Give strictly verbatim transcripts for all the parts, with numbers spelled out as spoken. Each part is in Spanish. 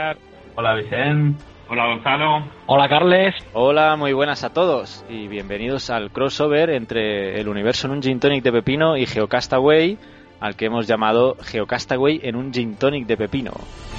Oscar. Hola Vicente. Hola Gonzalo. Hola Carles. Hola, muy buenas a todos y bienvenidos al crossover entre el universo en un Gin Tonic de pepino y GeoCastaway, al que hemos llamado GeoCastaway en un Gin Tonic de pepino.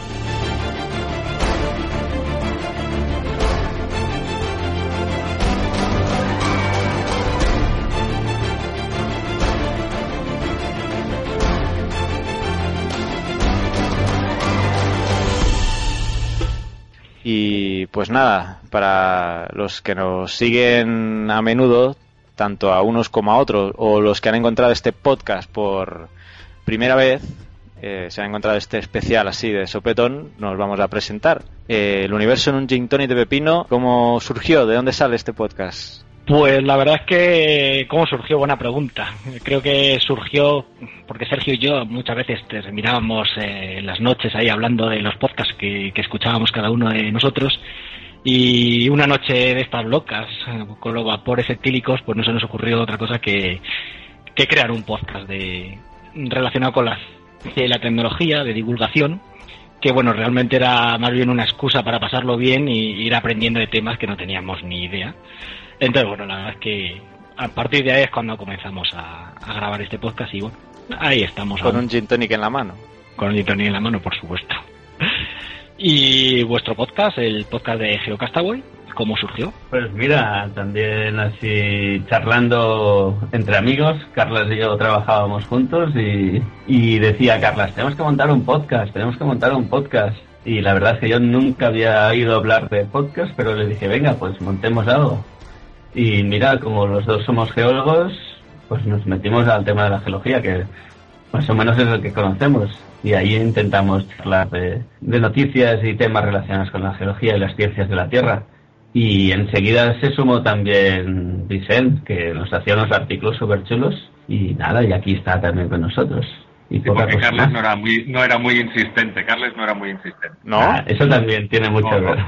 Y pues nada, para los que nos siguen a menudo, tanto a unos como a otros, o los que han encontrado este podcast por primera vez, eh, se han encontrado este especial así de sopetón, nos vamos a presentar. Eh, el universo en un Gin Tonic de pepino, ¿cómo surgió? ¿De dónde sale este podcast? Pues la verdad es que, ¿cómo surgió? Buena pregunta. Creo que surgió porque Sergio y yo muchas veces terminábamos eh, en las noches ahí hablando de los podcasts que, que escuchábamos cada uno de nosotros, y una noche de estas locas, con los vapores etílicos, pues no se nos ocurrió otra cosa que, que crear un podcast de relacionado con la ciencia y la tecnología, de divulgación, que bueno, realmente era más bien una excusa para pasarlo bien y ir aprendiendo de temas que no teníamos ni idea. Entonces, bueno, la verdad es que a partir de ahí es cuando comenzamos a, a grabar este podcast y bueno, ahí estamos. Con aún. un Gin Tonic en la mano. Con un Gin Tonic en la mano, por supuesto. Y vuestro podcast, el podcast de GeoCastaway, ¿cómo surgió? Pues mira, también así charlando entre amigos, Carlas y yo trabajábamos juntos y, y decía Carlas, tenemos que montar un podcast, tenemos que montar un podcast. Y la verdad es que yo nunca había oído hablar de podcast, pero le dije, venga, pues montemos algo. Y mira, como los dos somos geólogos, pues nos metimos al tema de la geología, que más o menos es el que conocemos. Y ahí intentamos charlar de, de noticias y temas relacionados con la geología y las ciencias de la Tierra. Y enseguida se sumó también Vicente, que nos hacía unos artículos súper chulos. Y nada, y aquí está también con nosotros. Y sí, porque Carles no era muy no era muy insistente, Carles no era muy insistente. ¿No? Ah, eso también tiene mucho que ver.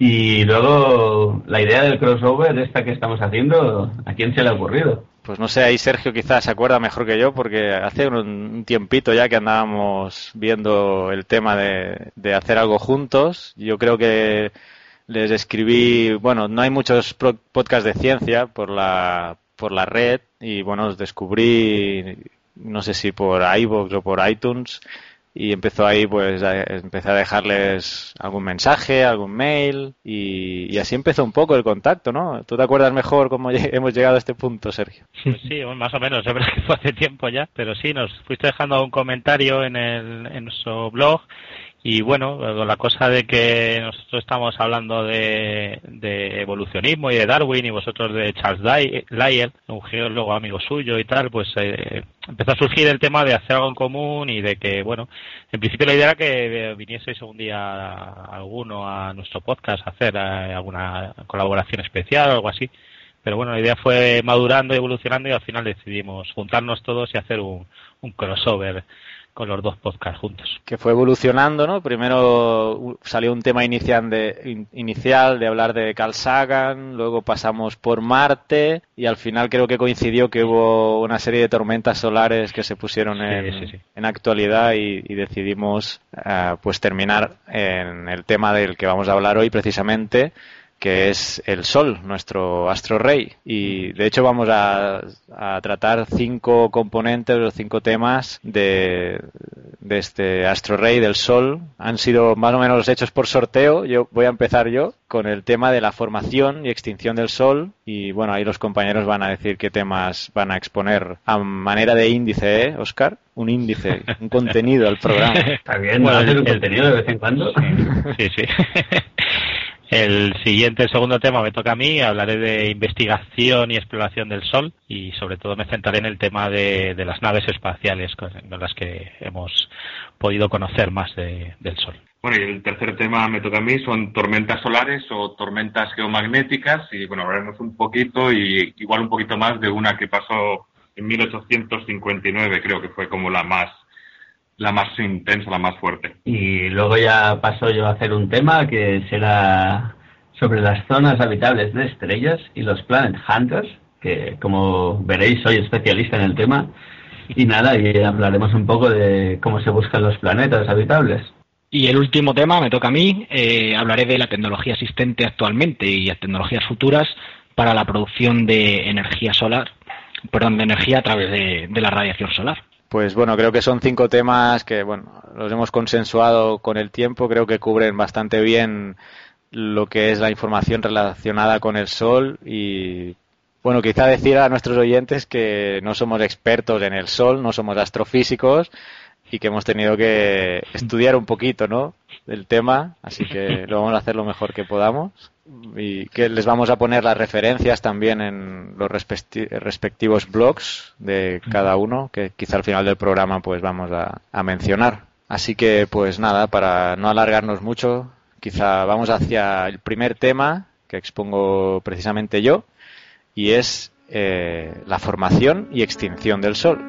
Y luego, la idea del crossover, esta que estamos haciendo, ¿a quién se le ha ocurrido? Pues no sé, ahí Sergio quizás se acuerda mejor que yo, porque hace un tiempito ya que andábamos viendo el tema de, de hacer algo juntos. Yo creo que les escribí, bueno, no hay muchos pro- podcasts de ciencia por la, por la red, y bueno, os descubrí, no sé si por iVoox o por iTunes, y empezó ahí, pues a, empecé a dejarles algún mensaje, algún mail, y, y así empezó un poco el contacto, ¿no? ¿Tú te acuerdas mejor cómo hemos llegado a este punto, Sergio? Pues sí, más o menos, es verdad que fue hace tiempo ya, pero sí, nos fuiste dejando un comentario en, el, en nuestro blog. Y bueno, la cosa de que nosotros estamos hablando de, de evolucionismo y de Darwin, y vosotros de Charles Lyell, un geólogo amigo suyo y tal, pues eh, empezó a surgir el tema de hacer algo en común, y de que, bueno, en principio la idea era que vinieseis un día alguno a nuestro podcast a hacer eh, alguna colaboración especial o algo así. Pero bueno, la idea fue madurando y evolucionando, y al final decidimos juntarnos todos y hacer un, un crossover con los dos podcasts juntos. Que fue evolucionando, ¿no? Primero salió un tema inicial de, in, inicial de hablar de Carl Sagan, luego pasamos por Marte, y al final creo que coincidió que hubo una serie de tormentas solares que se pusieron sí, en, sí, sí. en actualidad, y, y decidimos uh, pues terminar en el tema del que vamos a hablar hoy precisamente, que es el Sol, nuestro astro rey. Y de hecho vamos a, a tratar cinco componentes o cinco temas de, de este astro rey del Sol. Han sido más o menos hechos por sorteo. Yo voy a empezar yo con el tema de la formación y extinción del Sol, y bueno, ahí los compañeros van a decir qué temas van a exponer a manera de índice, ¿eh, Oscar? Un índice, un contenido al programa. Está bien, bueno, hacer un el, contenido de vez en cuando. Sí, sí. El siguiente, el segundo tema me toca a mí. Hablaré de investigación y exploración del Sol, y sobre todo me centraré en el tema de, de las naves espaciales con, con las que hemos podido conocer más de, del Sol. Bueno, y el tercer tema me toca a mí, son tormentas solares o tormentas geomagnéticas, y bueno, hablaremos un poquito y igual un poquito más de una que pasó en mil ochocientos cincuenta y nueve, creo que fue como la más la más intensa, la más fuerte. Y luego ya paso yo a hacer un tema que será sobre las zonas habitables de estrellas y los Planet Hunters, que como veréis soy especialista en el tema. Y nada, y hablaremos un poco de cómo se buscan los planetas habitables. Y el último tema, me toca a mí, eh, hablaré de la tecnología existente actualmente y las tecnologías futuras para la producción de energía solar, perdón, de energía a través de, de la radiación solar. Pues bueno, creo que son cinco temas que, bueno, los hemos consensuado con el tiempo, creo que cubren bastante bien lo que es la información relacionada con el Sol y, bueno, quizá decir a nuestros oyentes que no somos expertos en el Sol, no somos astrofísicos y que hemos tenido que estudiar un poquito, ¿no?, del tema, así que lo vamos a hacer lo mejor que podamos y que les vamos a poner las referencias también en los respecti- respectivos blogs de cada uno, que quizá al final del programa pues vamos a, a mencionar. Así que pues nada, para no alargarnos mucho, quizá vamos hacia el primer tema que expongo precisamente yo, y es eh, la formación y extinción del Sol.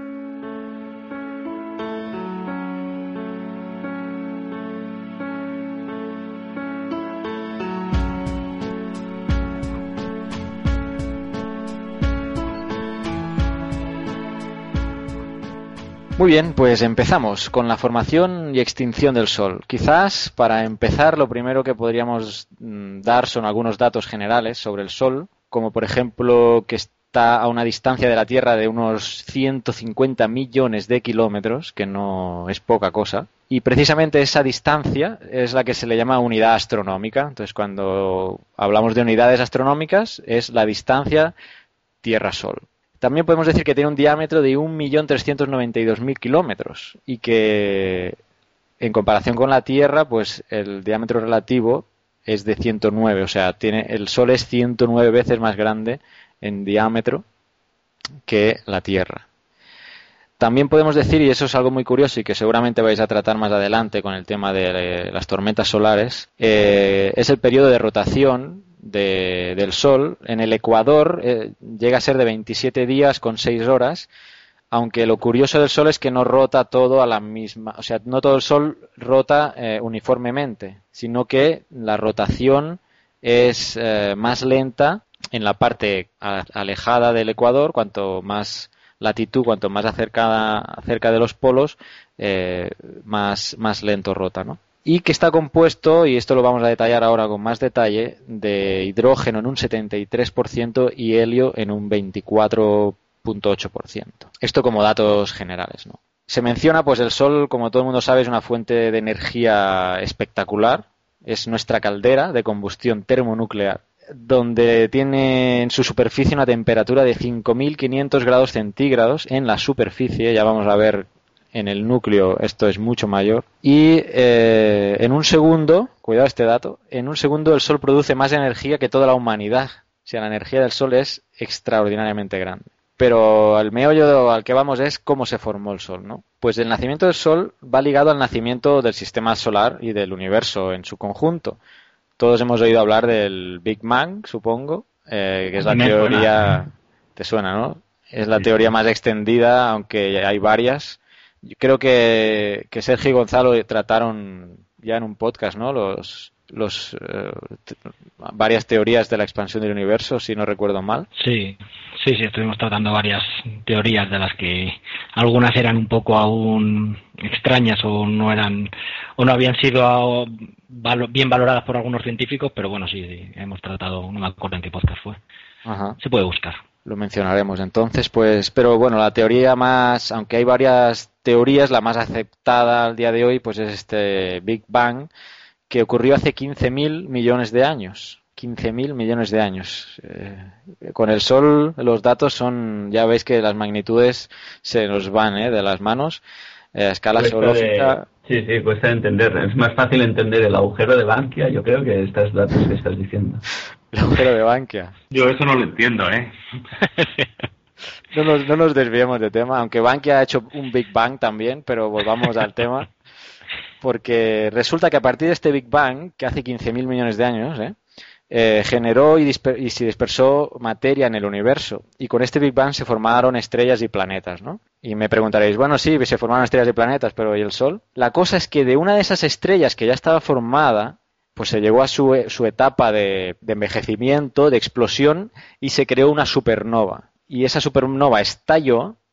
Muy bien, pues empezamos con la formación y extinción del Sol. Quizás para empezar lo primero que podríamos dar son algunos datos generales sobre el Sol, como por ejemplo que está a una distancia de la Tierra de unos ciento cincuenta millones de kilómetros, que no es poca cosa, y precisamente esa distancia es la que se le llama unidad astronómica. Entonces, cuando hablamos de unidades astronómicas es la distancia Tierra-Sol. También podemos decir que tiene un diámetro de un millón trescientos noventa y dos mil kilómetros y que en comparación con la Tierra, pues el diámetro relativo es de ciento nueve, o sea, tiene, el Sol es ciento nueve veces más grande en diámetro que la Tierra. También podemos decir, y eso es algo muy curioso y que seguramente vais a tratar más adelante con el tema de las tormentas solares, eh, es el periodo de rotación De, del Sol. En el ecuador eh, llega a ser de veintisiete días con seis horas, aunque lo curioso del Sol es que no rota todo a la misma, o sea, no todo el Sol rota eh, uniformemente, sino que la rotación es eh, más lenta en la parte a, alejada del ecuador. Cuanto más latitud, cuanto más acercada, cerca de los polos, eh, más, más lento rota, ¿no? Y que está compuesto, y esto lo vamos a detallar ahora con más detalle, de hidrógeno en un setenta y tres por ciento y helio en un veinticuatro punto ocho por ciento. Esto como datos generales, ¿no? Se menciona, pues el Sol, como todo el mundo sabe, es una fuente de energía espectacular. Es nuestra caldera de combustión termonuclear, donde tiene en su superficie una temperatura de cinco mil quinientos grados centígrados en la superficie. Ya vamos a ver en el núcleo esto es mucho mayor. Y eh, en un segundo, cuidado este dato, en un segundo el Sol produce más energía que toda la humanidad. O sea, la energía del Sol es extraordinariamente grande. Pero el meollo al que vamos es cómo se formó el Sol, ¿no? Pues el nacimiento del Sol va ligado al nacimiento del sistema solar y del universo en su conjunto. Todos hemos oído hablar del Big Bang, supongo, eh, que es la teoría... ¿Te suena, no? Es la teoría más extendida, aunque hay varias. Yo creo que, que Sergio y Gonzalo trataron ya en un podcast, ¿no?, los, los eh, t- varias teorías de la expansión del universo, si no recuerdo mal. Sí, sí, sí, estuvimos tratando varias teorías de las que algunas eran un poco aún extrañas o no eran o no habían sido bien valoradas por algunos científicos, pero bueno, sí, sí hemos tratado, no me acuerdo en qué podcast fue. Ajá. Se puede buscar. Lo mencionaremos entonces, pues, pero bueno, la teoría más, aunque hay varias teorías, la más aceptada al día de hoy, pues es este Big Bang, que ocurrió hace quince mil millones de años. quince mil millones de años. Eh, con el Sol los datos son, ya veis que las magnitudes se nos van ¿eh? de las manos. Eh, a escala cuesta geológica... De, sí, sí, cuesta entender. Es más fácil entender el agujero de Bankia, yo creo, que estos datos que estás diciendo. El agujero de Bankia. Yo eso no lo entiendo, ¿eh? No nos, no nos desviemos de tema, aunque Bankia ha hecho un Big Bang también, pero volvamos al tema. Porque resulta que a partir de este Big Bang, que hace quince mil millones de años, ¿eh? Eh, generó y, disper- y se dispersó materia en el universo. Y con este Big Bang se formaron estrellas y planetas, ¿no? Y me preguntaréis, bueno, sí, se formaron estrellas y planetas, pero ¿y el Sol? La cosa es que de una de esas estrellas que ya estaba formada, pues se llegó a su, su etapa de, de envejecimiento, de explosión, y se creó una supernova. Y esa supernova estalló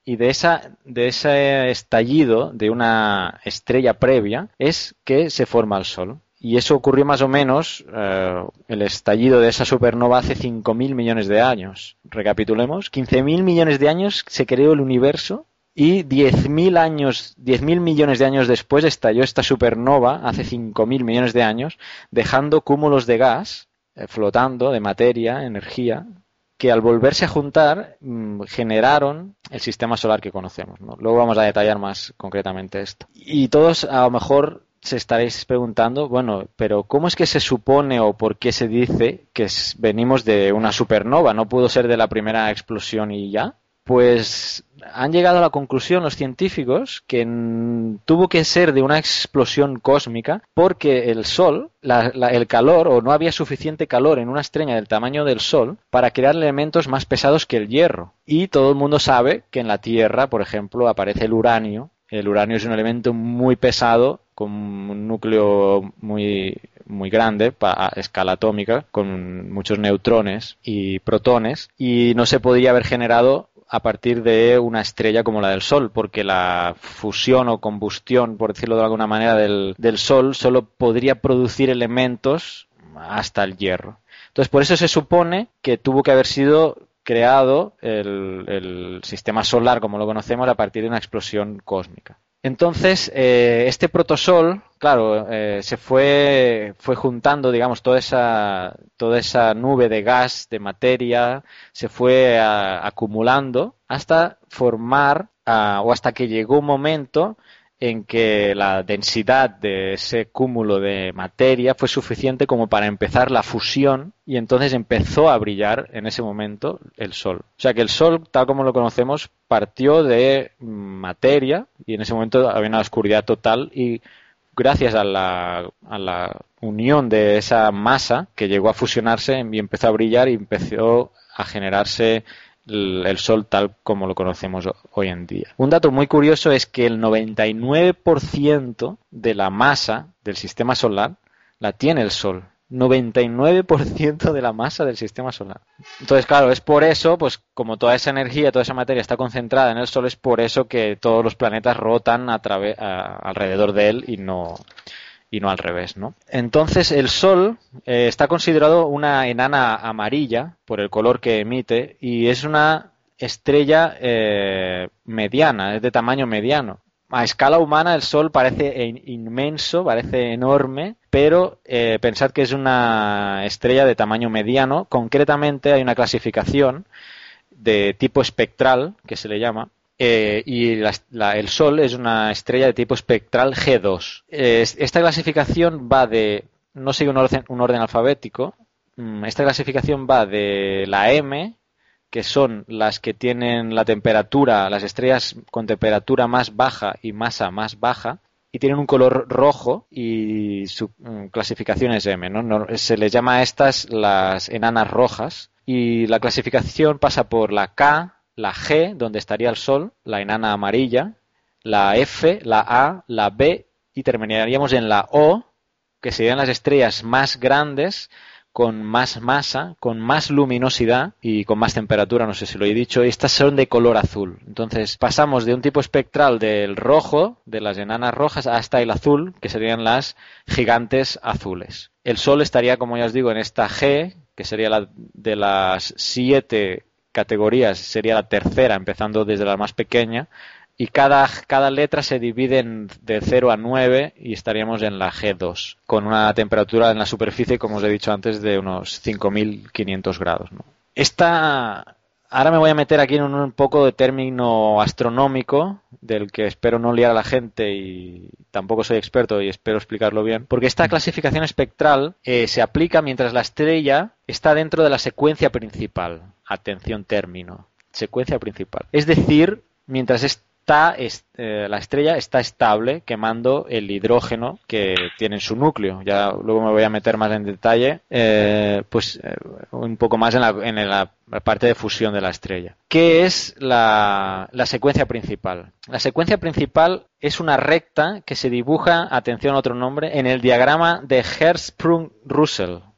y de esa de ese estallido de una estrella previa es que se forma el Sol. Y eso ocurrió más o menos, eh, el estallido de esa supernova hace cinco mil millones de años. Recapitulemos, quince mil millones de años se creó el universo y diez mil años, diez mil millones de años después estalló esta supernova, hace cinco mil millones de años, dejando cúmulos de gas eh, flotando, de materia, energía, que al volverse a juntar mmm, generaron el sistema solar que conocemos, ¿no? Luego vamos a detallar más concretamente esto. Y todos a lo mejor se estaréis preguntando, bueno, pero ¿cómo es que se supone o por qué se dice que venimos de una supernova? ¿No pudo ser de la primera explosión y ya? Pues han llegado a la conclusión los científicos que n- tuvo que ser de una explosión cósmica porque el Sol, la, la, el calor, o no había suficiente calor en una estrella del tamaño del Sol para crear elementos más pesados que el hierro. Y todo el mundo sabe que en la Tierra, por ejemplo, aparece el uranio. El uranio es un elemento muy pesado, con un núcleo muy, muy grande a escala atómica, con muchos neutrones y protones, y no se podría haber generado a partir de una estrella como la del Sol, porque la fusión o combustión, por decirlo de alguna manera, del, del Sol solo podría producir elementos hasta el hierro. Entonces, por eso se supone que tuvo que haber sido creado el, el sistema solar como lo conocemos a partir de una explosión cósmica. Entonces, eh, este protosol, claro, eh, se fue, fue juntando, digamos, toda esa, toda esa nube de gas, de materia, se fue a, acumulando hasta formar, a, o hasta que llegó un momento en que la densidad de ese cúmulo de materia fue suficiente como para empezar la fusión y entonces empezó a brillar en ese momento el Sol. O sea que el Sol, tal como lo conocemos, partió de materia y en ese momento había una oscuridad total y gracias a la, a la unión de esa masa que llegó a fusionarse y empezó a brillar y empezó a generarse el Sol tal como lo conocemos hoy en día. Un dato muy curioso es que el noventa y nueve por ciento de la masa del sistema solar la tiene el Sol. noventa y nueve por ciento de la masa del sistema solar. Entonces, claro, es por eso, pues como toda esa energía, toda esa materia está concentrada en el Sol, es por eso que todos los planetas rotan a través, a, alrededor de él y no... y no al revés, ¿no? Entonces el Sol eh, está considerado una enana amarilla por el color que emite y es una estrella eh, mediana, es de tamaño mediano. A escala humana el Sol parece in- inmenso, parece enorme, pero eh, pensad que es una estrella de tamaño mediano. Concretamente hay una clasificación de tipo espectral, que se le llama, Eh, y la, la, el Sol es una estrella de tipo espectral G dos. Eh, esta clasificación va de, no sigue un orden, un orden alfabético, esta clasificación va de la M, que son las que tienen la temperatura, las estrellas con temperatura más baja y masa más baja, y tienen un color rojo y su um, clasificación es M, ¿no? No, se les llama a estas las enanas rojas, y la clasificación pasa por la K, la G, donde estaría el Sol, la enana amarilla, la F, la A, la B y terminaríamos en la O, que serían las estrellas más grandes, con más masa, con más luminosidad y con más temperatura, no sé si lo he dicho, y estas son de color azul. Entonces pasamos de un tipo espectral del rojo, de las enanas rojas, hasta el azul, que serían las gigantes azules. El Sol estaría, como ya os digo, en esta G, que sería la de las siete categorías, sería la tercera, empezando desde la más pequeña, y cada, cada letra se divide en, de cero a nueve y estaríamos en la G dos, con una temperatura en la superficie, como os he dicho antes, de unos cinco mil quinientos grados, ¿no? Esta, ahora me voy a meter aquí en un, un poco de término astronómico, del que espero no liar a la gente y tampoco soy experto y espero explicarlo bien, porque esta clasificación espectral eh, se aplica mientras la estrella está dentro de la secuencia principal. Atención término, secuencia principal. Es decir, mientras está, es, eh, la estrella está estable quemando el hidrógeno que tiene en su núcleo. Ya luego me voy a meter más en detalle, eh, pues eh, un poco más en, la, en la, la parte de fusión de la estrella. ¿Qué es la, la secuencia principal? La secuencia principal es una recta que se dibuja, atención a otro nombre, en el diagrama de Hertzsprung-Russell.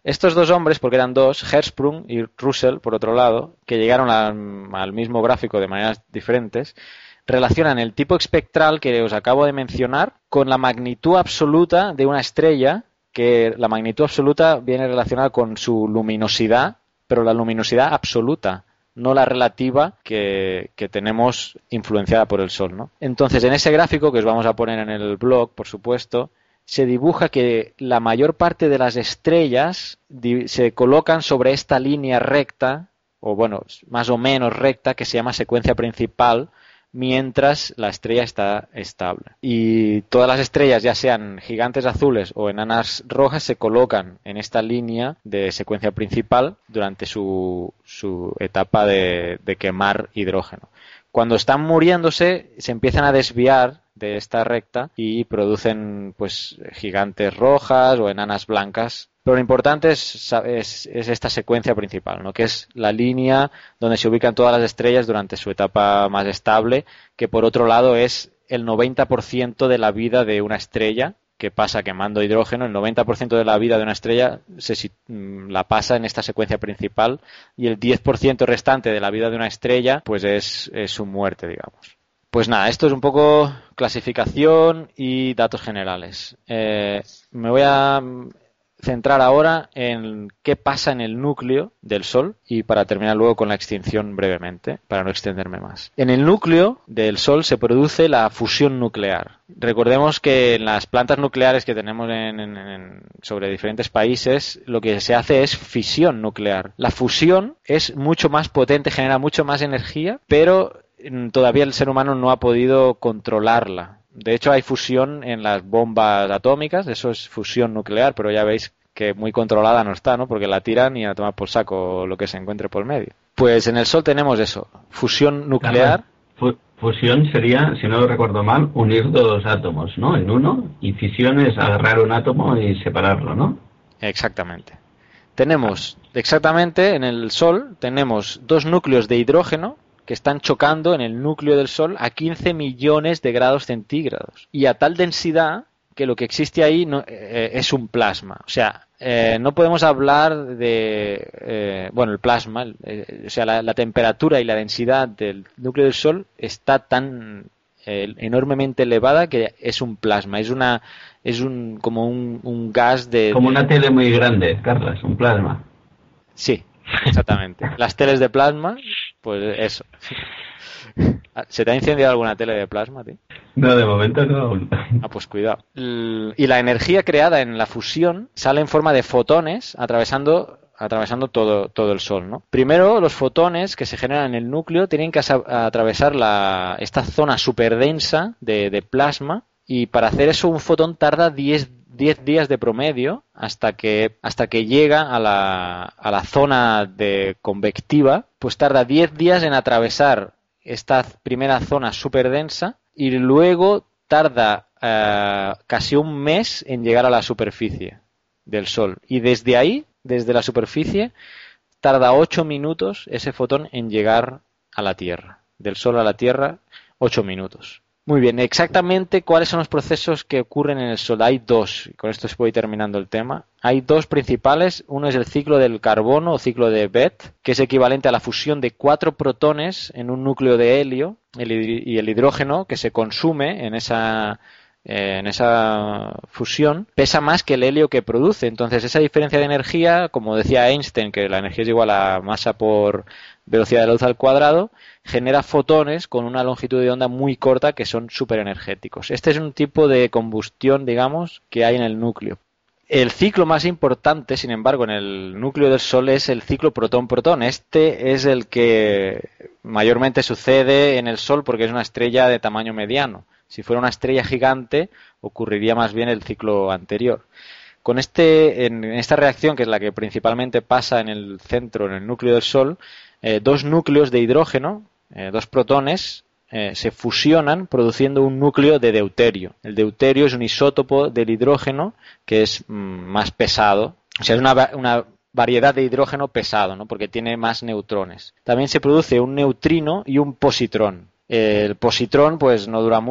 Estos dos hombres, porque eran dos, Hertzsprung y Russell, por otro lado, que llegaron al, al mismo gráfico de maneras diferentes, relacionan el tipo espectral que os acabo de mencionar con la magnitud absoluta de una estrella, que la magnitud absoluta viene relacionada con su luminosidad, pero la luminosidad absoluta, no la relativa que, que tenemos influenciada por el Sol, ¿no? Entonces, en ese gráfico, que os vamos a poner en el blog, por supuesto, se dibuja que la mayor parte de las estrellas se colocan sobre esta línea recta, o bueno, más o menos recta, que se llama secuencia principal, mientras la estrella está estable. Y todas las estrellas, ya sean gigantes azules o enanas rojas, se colocan en esta línea de secuencia principal durante su, su etapa de, de quemar hidrógeno. Cuando están muriéndose, se empiezan a desviar de esta recta y producen pues gigantes rojas o enanas blancas. Pero lo importante es, es, es esta secuencia principal, ¿no? Que es la línea donde se ubican todas las estrellas durante su etapa más estable, que por otro lado es el noventa por ciento de la vida de una estrella que pasa quemando hidrógeno. El noventa por ciento de la vida de una estrella se, la pasa en esta secuencia principal, y el diez por ciento restante de la vida de una estrella pues es, es su muerte, digamos. Pues nada, esto es un poco clasificación y datos generales. Eh, me voy a centrar ahora en qué pasa en el núcleo del Sol, y para terminar luego con la extinción brevemente, para no extenderme más. En el núcleo del Sol se produce la fusión nuclear. Recordemos que en las plantas nucleares que tenemos en, en, en, sobre diferentes países, lo que se hace es fisión nuclear. La fusión es mucho más potente, genera mucho más energía, pero todavía el ser humano no ha podido controlarla. De hecho, hay fusión en las bombas atómicas, eso es fusión nuclear, pero ya veis que muy controlada no está, ¿no? Porque la tiran y a tomar por saco lo que se encuentre por medio. Pues en el Sol tenemos eso, fusión nuclear. Fusión sería, si no lo recuerdo mal, unir dos átomos, ¿no? En uno, y fisión es agarrar un átomo y separarlo, ¿no? Exactamente. Tenemos, exactamente, en el Sol tenemos dos núcleos de hidrógeno que están chocando en el núcleo del Sol a quince millones de grados centígrados y a tal densidad que lo que existe ahí no, eh, es un plasma. O sea, eh, no podemos hablar de, eh, bueno, el plasma, eh, o sea, la, la temperatura y la densidad del núcleo del Sol está tan eh, enormemente elevada que es un plasma, es una, es un como un, un gas de... Como una tele muy grande, Carlos, un plasma. Sí, exactamente. Las teles de plasma, pues eso. ¿Se te ha incendiado alguna tele de plasma, tío? No, de momento no. Ah, pues cuidado. Y la energía creada en la fusión sale en forma de fotones atravesando atravesando todo, todo el Sol, ¿no? Primero, los fotones que se generan en el núcleo tienen que atravesar la, esta zona superdensa de, de plasma, y para hacer eso un fotón tarda diez días de promedio hasta que hasta que llega a la, a la zona de convectiva, pues tarda diez días en atravesar esta primera zona superdensa y luego tarda eh, casi un mes en llegar a la superficie del Sol. Y desde ahí, desde la superficie, tarda ocho minutos ese fotón en llegar a la Tierra. Del Sol a la Tierra, ocho minutos. Muy bien, exactamente cuáles son los procesos que ocurren en el Sol. Hay dos, y con esto voy terminando el tema. Hay dos principales. Uno es el ciclo del carbono o ciclo de Bethe, que es equivalente a la fusión de cuatro protones en un núcleo de helio, y el hidrógeno que se consume en esa, eh, en esa fusión pesa más que el helio que produce. Entonces esa diferencia de energía, como decía Einstein, que la energía es igual a masa por velocidad de la luz al cuadrado, genera fotones con una longitud de onda muy corta que son súper energéticos. Este es un tipo de combustión, digamos, que hay en el núcleo. El ciclo más importante, sin embargo, en el núcleo del Sol es el ciclo protón-protón. Este es el que mayormente sucede en el Sol porque es una estrella de tamaño mediano. Si fuera una estrella gigante, ocurriría más bien el ciclo anterior. Con este, en esta reacción, que es la que principalmente pasa en el centro, en el núcleo del Sol, eh, dos núcleos de hidrógeno, eh, dos protones, eh, se fusionan produciendo un núcleo de deuterio. El deuterio es un isótopo del hidrógeno que es mm, más pesado, o sea, es una, una variedad de hidrógeno pesado, ¿no? Porque tiene más neutrones. También se produce un neutrino y un positrón. El positrón pues no dura mucho,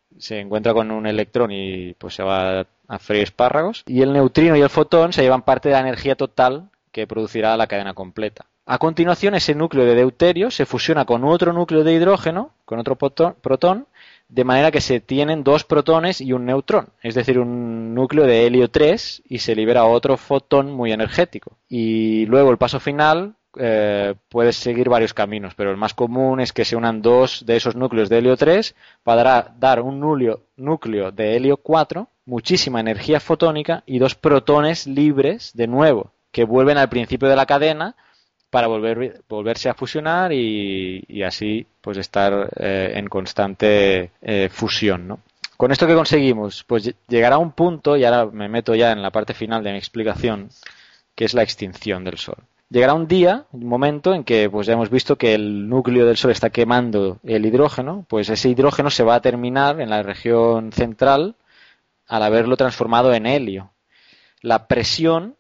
se encuentra con un electrón y pues se va a freír espárragos. Y el neutrino y el fotón se llevan parte de la energía total que producirá la cadena completa. A continuación, ese núcleo de deuterio se fusiona con otro núcleo de hidrógeno, con otro protón, de manera que se tienen dos protones y un neutrón, es decir, un núcleo de helio tres, y se libera otro fotón muy energético. Y luego el paso final eh, puede seguir varios caminos, pero el más común es que se unan dos de esos núcleos de helio tres para dar un núcleo, núcleo de helio cuatro, muchísima energía fotónica y dos protones libres de nuevo, que vuelven al principio de la cadena para volver, volverse a fusionar y, y así pues estar eh, en constante eh, fusión, ¿no? ¿Con esto qué conseguimos? Pues llegará un punto, y ahora me meto ya en la parte final de mi explicación, que es la extinción del Sol. Llegará un día, un momento en que pues ya hemos visto que el núcleo del Sol está quemando el hidrógeno, pues ese hidrógeno se va a terminar en la región central al haberlo transformado en helio. La presión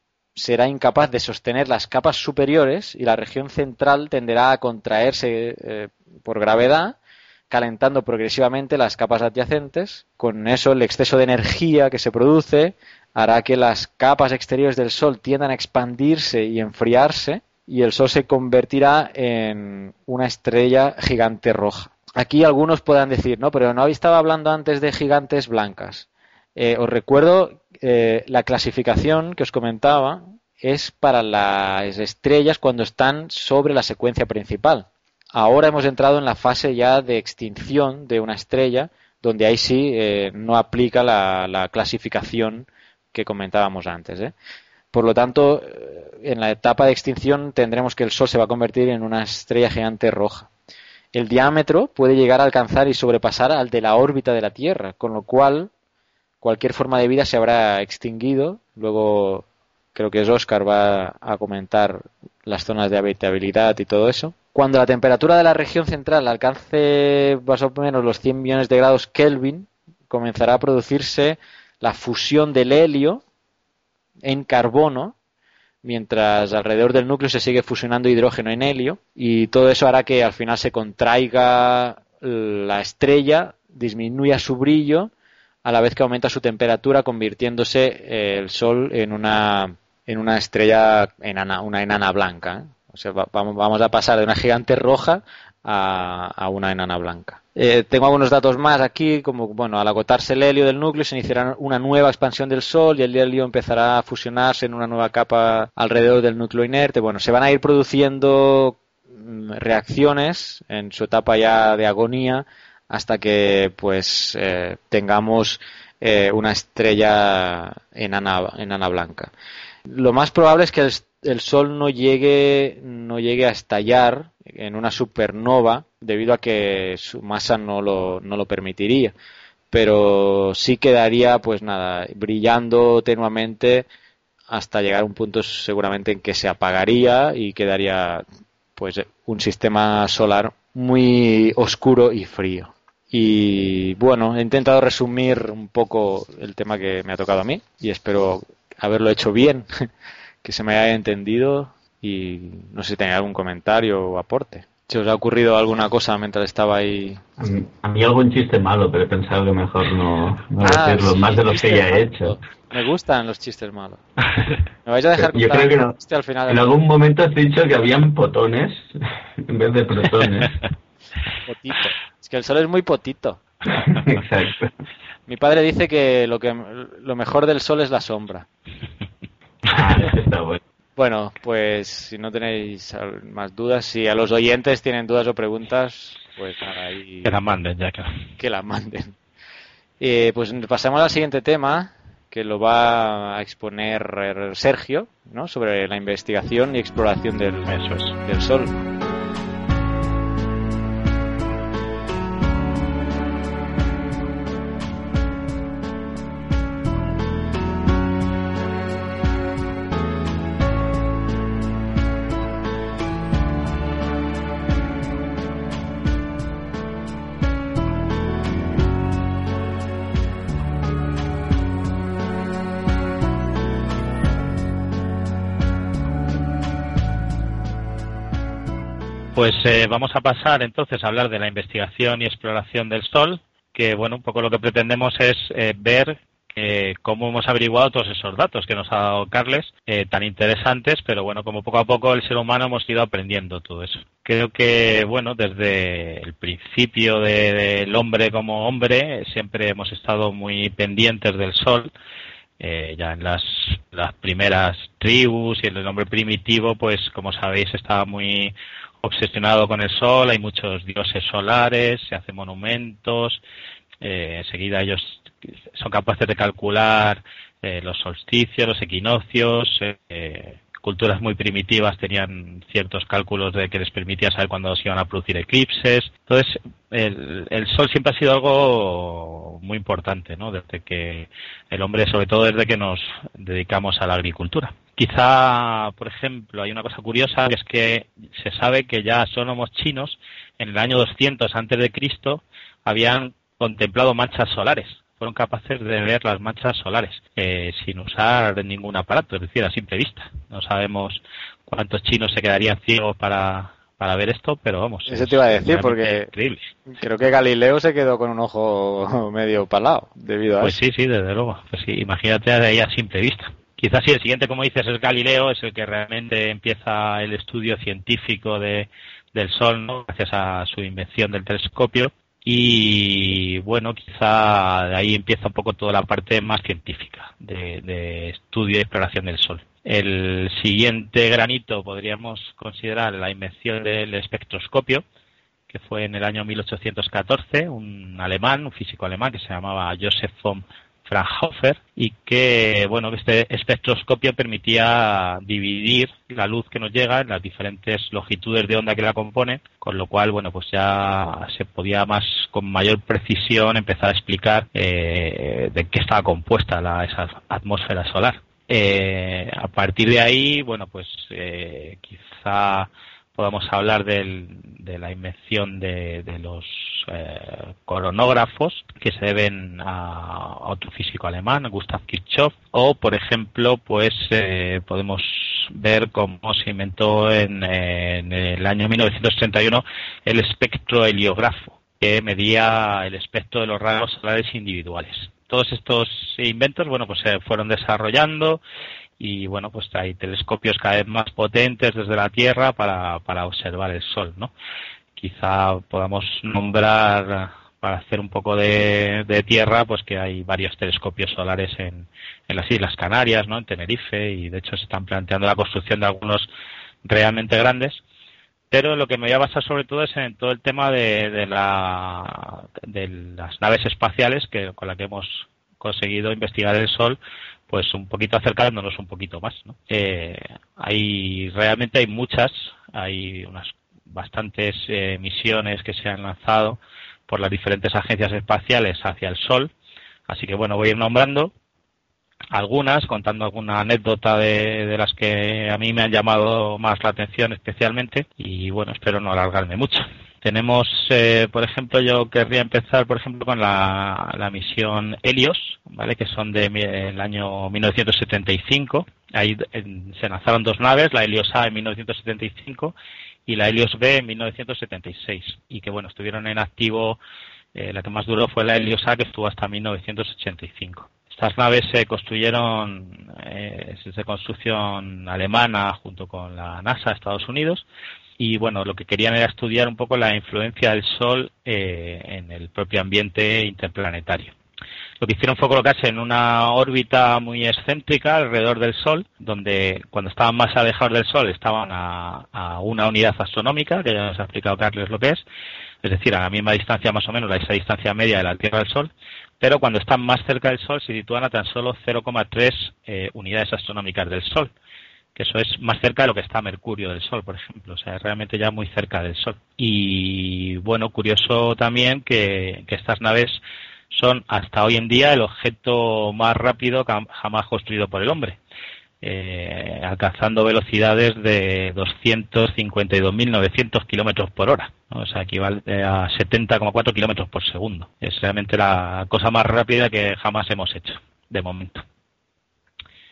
será incapaz de sostener las capas superiores y la región central tenderá a contraerse eh, por gravedad, calentando progresivamente las capas adyacentes. Con eso, el exceso de energía que se produce hará que las capas exteriores del Sol tiendan a expandirse y enfriarse, y el Sol se convertirá en una estrella gigante roja. Aquí algunos puedan decir, no, pero no habéis estado hablando antes de gigantes blancas. Eh, os recuerdo, eh, la clasificación que os comentaba es para las estrellas cuando están sobre la secuencia principal. Ahora hemos entrado en la fase ya de extinción de una estrella, donde ahí sí eh, no aplica la, la clasificación que comentábamos antes, ¿eh? Por lo tanto, en la etapa de extinción tendremos que el Sol se va a convertir en una estrella gigante roja. El diámetro puede llegar a alcanzar y sobrepasar al de la órbita de la Tierra, con lo cual cualquier forma de vida se habrá extinguido. Luego creo que es Óscar va a comentar las zonas de habitabilidad y todo eso. Cuando la temperatura de la región central alcance más o menos los cien millones de grados Kelvin, comenzará a producirse la fusión del helio en carbono, mientras alrededor del núcleo se sigue fusionando hidrógeno en helio, y todo eso hará que al final se contraiga la estrella, disminuya su brillo, a la vez que aumenta su temperatura, convirtiéndose eh, el Sol en una en una estrella enana, una enana blanca, ¿eh? O sea, va, vamos, vamos a pasar de una gigante roja a, a una enana blanca. Eh, tengo algunos datos más aquí, como bueno, al agotarse el helio del núcleo se iniciará una nueva expansión del Sol y el helio empezará a fusionarse en una nueva capa alrededor del núcleo inerte. Bueno, se van a ir produciendo reacciones en su etapa ya de agonía hasta que pues eh, tengamos eh, una estrella enana, enana blanca. Lo más probable es que el, el Sol no llegue, no llegue a estallar en una supernova debido a que su masa no lo, no lo permitiría, pero sí quedaría pues nada, brillando tenuamente hasta llegar a un punto seguramente en que se apagaría y quedaría pues un sistema solar muy oscuro y frío. Y bueno, he intentado resumir un poco el tema que me ha tocado a mí y espero haberlo hecho bien, que se me haya entendido, y no sé si tenéis algún comentario o aporte. ¿Se os ha ocurrido alguna cosa mientras estaba ahí? A mí, a mí algún chiste malo, pero he pensado que mejor no, no ah, decirlo, sí, más de los que ya he hecho. Me gustan los chistes malos. ¿Me vais a dejar Yo creo que no. chiste al final? En algún momento has dicho que habían potones en vez de protones. Potito. Es que el Sol es muy potito. Exacto. Mi padre dice que lo que lo mejor del Sol es la sombra. Ah, eso está bueno. Bueno, pues si no tenéis más dudas, si a los oyentes tienen dudas o preguntas, pues nada, ahí... Que las manden, ya que... Que las manden. Eh, pues pasamos al siguiente tema, que lo va a exponer Sergio, ¿no? Sobre la investigación y exploración del, Eso es. del Sol. Pues eh, vamos a pasar entonces a hablar de la investigación y exploración del Sol, que, bueno, un poco lo que pretendemos es eh, ver eh, cómo hemos averiguado todos esos datos que nos ha dado Carles, eh, tan interesantes, pero bueno, como poco a poco el ser humano hemos ido aprendiendo todo eso. Creo que, bueno, desde el principio de, del hombre como hombre, siempre hemos estado muy pendientes del sol. Eh, ya en las, las primeras tribus y en el hombre primitivo, pues como sabéis, estaba muy obsesionado con el sol. Hay muchos dioses solares, se hacen monumentos, eh, enseguida ellos son capaces de calcular eh, los solsticios, los equinoccios. eh, culturas muy primitivas tenían ciertos cálculos de que les permitía saber cuándo se iban a producir eclipses. Entonces, el, el sol siempre ha sido algo muy importante, ¿no? Desde que el hombre, sobre todo desde que nos dedicamos a la agricultura. Quizá, por ejemplo, hay una cosa curiosa, que es que se sabe que ya astrónomos chinos, en el año doscientos antes de Cristo, habían contemplado manchas solares. Fueron capaces de ver las manchas solares eh, sin usar ningún aparato, es decir, a simple vista. No sabemos cuántos chinos se quedarían ciegos para, para ver esto, pero vamos. Eso te iba a decir, porque increíble. Creo que Galileo se quedó con un ojo medio palado debido a pues eso. Pues sí, sí, desde luego. Pues sí, imagínate de ahí a simple vista. Quizás sí, el siguiente, como dices, es Galileo, es el que realmente empieza el estudio científico de, del Sol, ¿no? Gracias a su invención del telescopio. Y bueno, quizá de ahí empieza un poco toda la parte más científica de, de estudio y exploración del Sol. El siguiente granito podríamos considerar la invención del espectroscopio, que fue en el año mil ochocientos catorce, un alemán, un físico alemán que se llamaba Joseph von Fraunhofer, y que, bueno, este espectroscopio permitía dividir la luz que nos llega en las diferentes longitudes de onda que la componen, con lo cual, bueno, pues ya se podía más, con mayor precisión, empezar a explicar eh, de qué estaba compuesta la, esa atmósfera solar. Eh, a partir de ahí, bueno, pues eh, quizá podamos hablar del, de la invención de, de los eh, coronógrafos, que se deben a, a otro físico alemán, Gustav Kirchhoff, o por ejemplo, pues eh, podemos ver cómo se inventó en, en el año mil novecientos treinta y uno el espectroheliógrafo, que medía el espectro de los rayos solares individuales. Todos estos inventos, bueno, pues se fueron desarrollando. Y bueno, pues hay telescopios cada vez más potentes desde la Tierra para, para observar el Sol, ¿no? Quizá podamos nombrar, para hacer un poco de, de tierra, pues que hay varios telescopios solares en, en las Islas Canarias, ¿no? En Tenerife, y de hecho se están planteando la construcción de algunos realmente grandes. Pero lo que me voy a basar sobre todo es en todo el tema de, de, la, de las naves espaciales que con las que hemos conseguido investigar el Sol, pues un poquito acercándonos un poquito más, ¿no? Eh, hay realmente hay muchas, hay unas bastantes eh, misiones que se han lanzado por las diferentes agencias espaciales hacia el Sol, así que bueno, voy a ir nombrando algunas, contando alguna anécdota de, de las que a mí me han llamado más la atención especialmente, y bueno, espero no alargarme mucho. Tenemos, eh, por ejemplo, yo querría empezar, por ejemplo, con la, la misión Helios, ¿vale? Que son del de el año mil novecientos setenta y cinco. Ahí en, se lanzaron dos naves, la Helios A en mil novecientos setenta y cinco y la Helios B en mil novecientos setenta y seis. Y que, bueno, estuvieron en activo, eh, la que más duró fue la Helios A, que estuvo hasta mil novecientos ochenta y cinco. Estas naves se construyeron, eh, es de construcción alemana junto con la NASA de Estados Unidos. Y bueno, lo que querían era estudiar un poco la influencia del Sol eh, en el propio ambiente interplanetario. Lo que hicieron fue colocarse en una órbita muy excéntrica alrededor del Sol, donde cuando estaban más alejados del Sol estaban a, a una unidad astronómica, que ya nos ha explicado Carles lo que es, es decir, a la misma distancia más o menos, a esa distancia media de la Tierra del Sol, pero cuando están más cerca del Sol se sitúan a tan solo cero coma tres eh, unidades astronómicas del Sol, que eso es más cerca de lo que está Mercurio del Sol, por ejemplo, o sea, es realmente ya muy cerca del Sol. Y bueno, curioso también que, que estas naves son hasta hoy en día el objeto más rápido jamás construido por el hombre, eh, alcanzando velocidades de doscientos cincuenta y dos mil novecientos kilómetros por hora, ¿no? O sea, equivale a setenta coma cuatro kilómetros por segundo. Es realmente la cosa más rápida que jamás hemos hecho, de momento.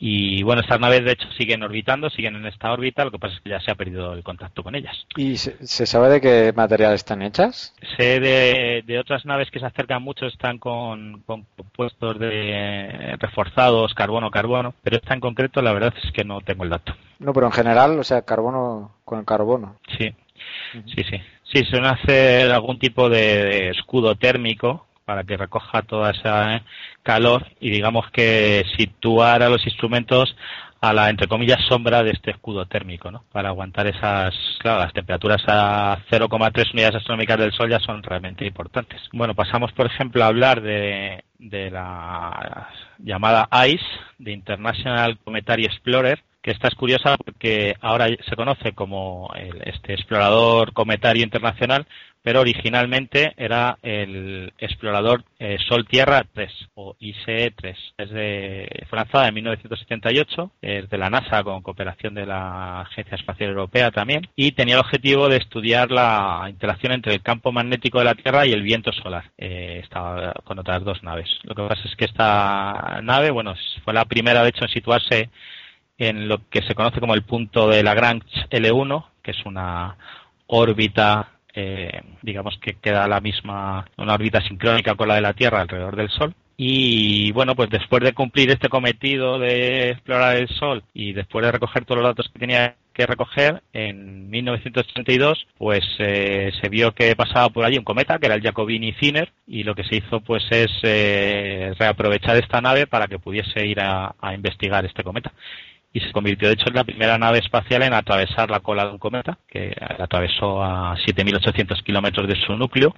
Y bueno, estas naves de hecho siguen orbitando, siguen en esta órbita, lo que pasa es que ya se ha perdido el contacto con ellas. ¿Y se, se sabe de qué material están hechas? Sé de, de otras naves que se acercan mucho, están con, con compuestos de reforzados, carbono-carbono, pero esta en concreto la verdad es que no tengo el dato. No, pero en general, o sea, carbono con carbono. Sí, uh-huh. sí, sí. Sí, suelen hacer algún tipo de, de escudo térmico para que recoja toda esa eh, calor y digamos que situar a los instrumentos a la, entre comillas, sombra de este escudo térmico, ¿no? Para aguantar esas, claro, las temperaturas a cero coma tres unidades astronómicas del Sol ya son realmente importantes. Bueno, pasamos, por ejemplo, a hablar de, de la llamada I C E, de International Cometary Explorer, que esta es curiosa porque ahora se conoce como el, este explorador cometario internacional, pero originalmente era el explorador eh, Sol-Tierra tres o I C E tres. Es de, fue lanzada en mil novecientos setenta y ocho, es de la NASA con cooperación de la Agencia Espacial Europea también, y tenía el objetivo de estudiar la interacción entre el campo magnético de la Tierra y el viento solar. Eh, estaba con otras dos naves. Lo que pasa es que esta nave, bueno, fue la primera de hecho en situarse en lo que se conoce como el punto de Lagrange L uno, que es una órbita Eh, digamos que queda la misma, una órbita sincrónica con la de la Tierra alrededor del Sol. Y bueno, pues después de cumplir este cometido de explorar el Sol y después de recoger todos los datos que tenía que recoger, en mil novecientos ochenta y dos pues eh, se vio que pasaba por allí un cometa que era el Giacobini-Zinner, y lo que se hizo pues es eh, reaprovechar esta nave para que pudiese ir a, a investigar este cometa. Y se convirtió, de hecho, en la primera nave espacial en atravesar la cola de un cometa, que la atravesó a siete mil ochocientos kilómetros de su núcleo,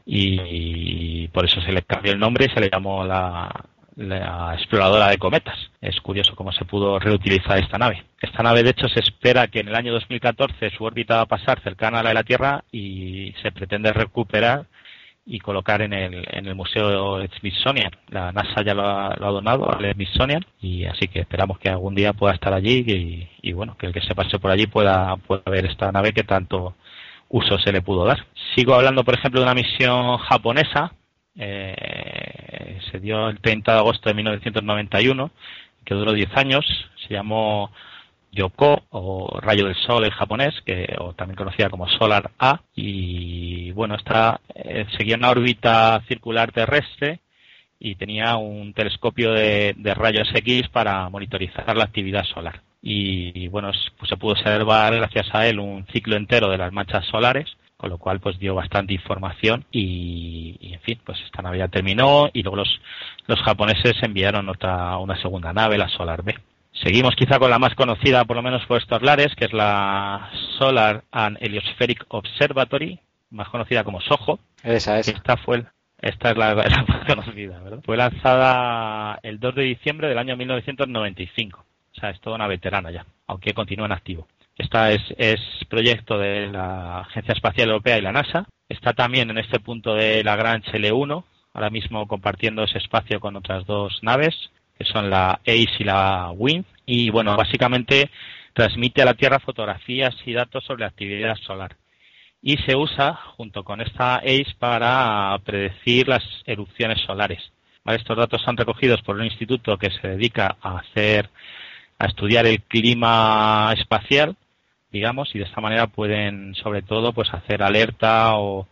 y por eso se le cambió el nombre y se le llamó la, la exploradora de cometas. Es curioso cómo se pudo reutilizar esta nave. Esta nave, de hecho, se espera que en el año dos mil catorce su órbita va a pasar cercana a la de la Tierra y se pretende recuperar y colocar en el en el Museo Smithsonian. La NASA ya lo ha, lo ha donado al Smithsonian, y así que esperamos que algún día pueda estar allí y, y bueno, que el que se pase por allí pueda, pueda ver esta nave que tanto uso se le pudo dar. Sigo hablando, por ejemplo, de una misión japonesa. Eh, se dio el treinta de agosto de mil novecientos noventa y uno, que duró diez años. Se llamó Yoko, o Rayo del Sol en japonés, que o también conocida como Solar A, y bueno, esta eh, seguía una órbita circular terrestre y tenía un telescopio de, de rayos X para monitorizar la actividad solar. Y, y bueno, pues se pudo observar gracias a él un ciclo entero de las manchas solares, con lo cual pues dio bastante información y, y en fin, pues esta nave ya terminó y luego los, los japoneses enviaron otra una segunda nave, la Solar B. Seguimos quizá con la más conocida, por lo menos por estos lares, que es la Solar and Heliospheric Observatory, más conocida como SOHO. Esa es. Esta fue, esta es la, la más conocida, ¿verdad? Fue lanzada el dos de diciembre del año mil novecientos noventa y cinco. O sea, es toda una veterana ya, aunque continúa en activo. Esta es, es proyecto de la Agencia Espacial Europea y la NASA. Está también en este punto de Lagrange L uno, ahora mismo compartiendo ese espacio con otras dos naves, que son la A C E y la WIND, y bueno, básicamente transmite a la Tierra fotografías y datos sobre la actividad solar. Y se usa, junto con esta A C E, para predecir las erupciones solares. ¿Vale? Estos datos son recogidos por un instituto que se dedica a hacer, a estudiar el clima espacial, digamos, y de esta manera pueden, sobre todo, pues hacer alerta o,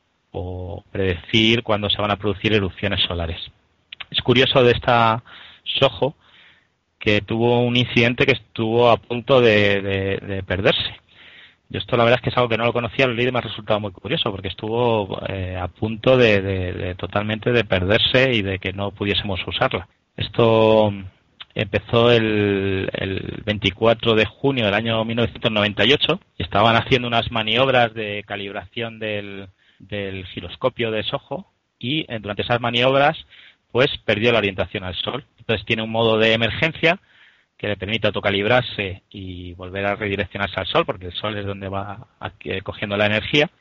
o predecir cuándo se van a producir erupciones solares. Es curioso de esta SOHO que tuvo un incidente que estuvo a punto de, de, de perderse. Yo esto la verdad es que es algo que no lo conocía, lo leí y me ha resultado muy curioso porque estuvo eh, a punto de, de, de totalmente de perderse y de que no pudiésemos usarla. Esto empezó el, el veinticuatro de junio del año mil novecientos noventa y ocho y estaban haciendo unas maniobras de calibración del, del giroscopio de SOHO y eh, durante esas maniobras pues perdió la orientación al Sol. Entonces tiene un modo de emergencia que le permite autocalibrarse y volver a redireccionarse al Sol, porque el Sol es donde va cogiendo la energía.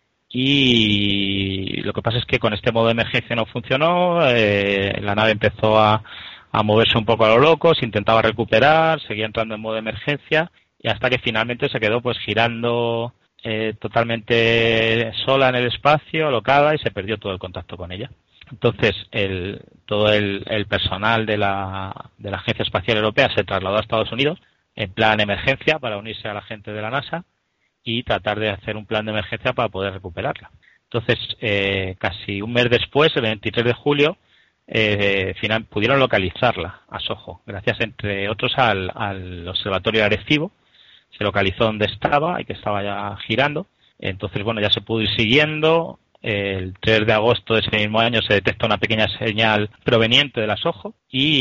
Y lo que pasa es que con este modo de emergencia no funcionó, eh, la nave empezó a, a moverse un poco a lo loco, se intentaba recuperar, seguía entrando en modo de emergencia, y hasta que finalmente se quedó pues girando eh, totalmente sola en el espacio, alocada, y se perdió todo el contacto con ella. Entonces, el, todo el, el personal de la, de la Agencia Espacial Europea se trasladó a Estados Unidos en plan emergencia para unirse a la gente de la NASA y tratar de hacer un plan de emergencia para poder recuperarla. Entonces, eh, casi un mes después, el veintitrés de julio, eh, final, pudieron localizarla a SOHO, gracias, entre otros, al, al Observatorio de Arecibo. Se localizó donde estaba y que estaba ya girando. Entonces, bueno, ya se pudo ir siguiendo. El tres de agosto de ese mismo año se detecta una pequeña señal proveniente de la SOHO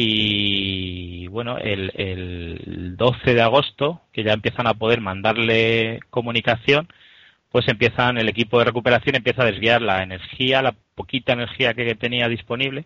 y, bueno, el, el doce de agosto, que ya empiezan a poder mandarle comunicación, pues empiezan, el equipo de recuperación empieza a desviar la energía, la poquita energía que tenía disponible,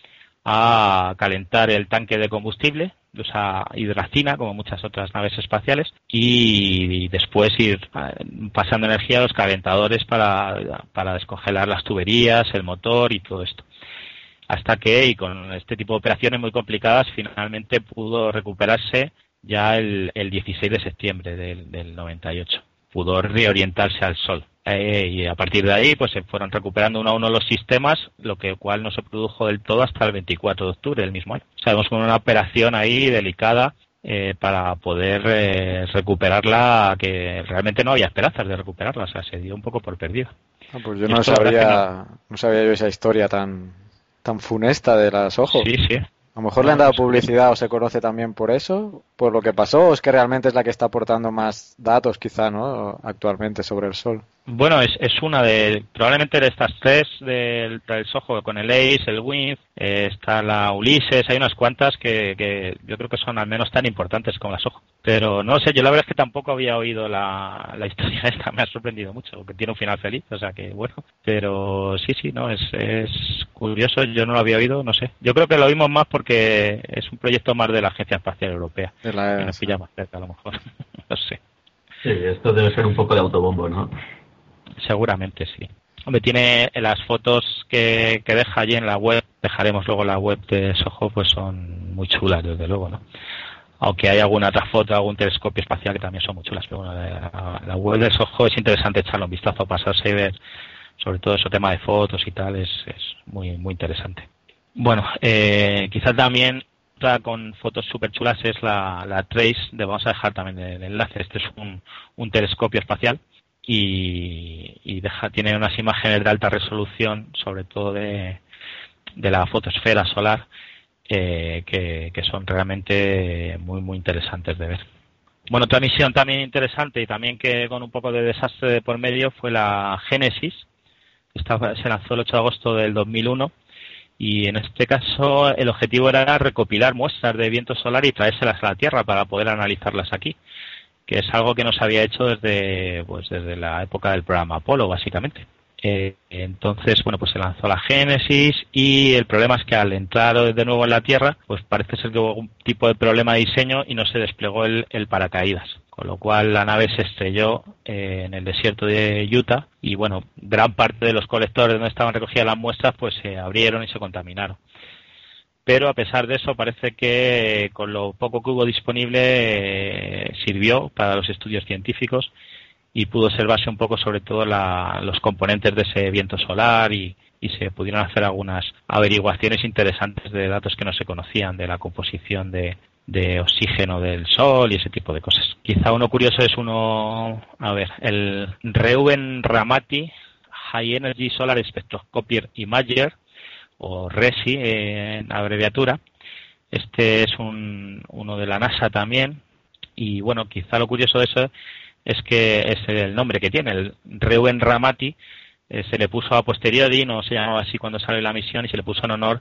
a calentar el tanque de combustible, usa hidracina como muchas otras naves espaciales, y después ir pasando energía a los calentadores para, para descongelar las tuberías, el motor y todo esto. Hasta que, y con este tipo de operaciones muy complicadas, finalmente pudo recuperarse ya el, el dieciséis de septiembre del, del noventa y ocho. Pudo reorientarse al Sol. Eh, y a partir de ahí pues se fueron recuperando uno a uno los sistemas, lo que cual no se produjo del todo hasta el veinticuatro de octubre del mismo año. Sabemos con una operación ahí delicada eh, para poder eh, recuperarla, que realmente no había esperanzas de recuperarla, o sea, se dio un poco por perdida. Ah, pues yo no sabía, no. no sabía yo esa historia tan tan funesta de las SOHO. Sí, sí. A lo mejor le han dado publicidad o se conoce también por eso, por lo que pasó, o es que realmente es la que está aportando más datos quizá, ¿no?, actualmente sobre el Sol. Bueno, es, es una de, probablemente de estas tres del, del SOHO, con el Ace, el WIND, eh, está la Ulises, hay unas cuantas que, que yo creo que son al menos tan importantes como la SOHO. Pero no sé, yo la verdad es que tampoco había oído la, la historia esta, me ha sorprendido mucho, porque tiene un final feliz, o sea que bueno. Pero sí, sí, no, es, es curioso, yo no lo había oído, no sé. Yo creo que lo oímos más porque es un proyecto más de la Agencia Espacial Europea, de la... que nos pilla más cerca a lo mejor, no sé. Sí, esto debe ser un poco de autobombo, ¿no? Seguramente sí. Hombre, tiene las fotos que, que deja allí en la web, dejaremos luego la web de SOHO, pues son muy chulas, desde luego, ¿no? Aunque hay alguna otra foto, algún telescopio espacial que también son muy chulas, pero bueno, la, la web de SOHO es interesante echarle un vistazo, pasarse y ver, sobre todo ese tema de fotos y tal, es, es muy muy interesante. Bueno, eh, quizás también otra con fotos súper chulas es la, la Trace, de, vamos a dejar también el enlace, este es un, un telescopio espacial, y, y deja, tiene unas imágenes de alta resolución, sobre todo de, de la fotosfera solar, eh, que, que son realmente muy muy interesantes de ver. Bueno, otra misión también interesante y también que con un poco de desastre de por medio fue la Génesis. Esta se lanzó el ocho de agosto del dos mil uno y en este caso el objetivo era recopilar muestras de viento solar y traérselas a la Tierra para poder analizarlas aquí, que es algo que no se había hecho desde pues desde la época del programa Apolo, básicamente. Eh, entonces, bueno, pues se lanzó la Génesis y el problema es que al entrar de nuevo en la Tierra, pues parece ser que hubo algún tipo de problema de diseño y no se desplegó el, el paracaídas, con lo cual la nave se estrelló eh, en el desierto de Utah y, bueno, gran parte de los colectores donde estaban recogidas las muestras pues se abrieron y se contaminaron. Pero a pesar de eso parece que con lo poco que hubo disponible eh, sirvió para los estudios científicos y pudo observarse un poco sobre todo la, los componentes de ese viento solar y, y se pudieron hacer algunas averiguaciones interesantes de datos que no se conocían, de la composición de, de oxígeno del Sol y ese tipo de cosas. Quizá uno curioso es uno, a ver, el Reuben Ramati High Energy Solar Spectroscopic Imager, o RESI en abreviatura. Este es un, uno de la NASA también y bueno, quizá lo curioso de eso es que es el nombre que tiene, el Reuben Ramati, eh, se le puso a posteriori, no se llamaba así cuando salió la misión y se le puso en honor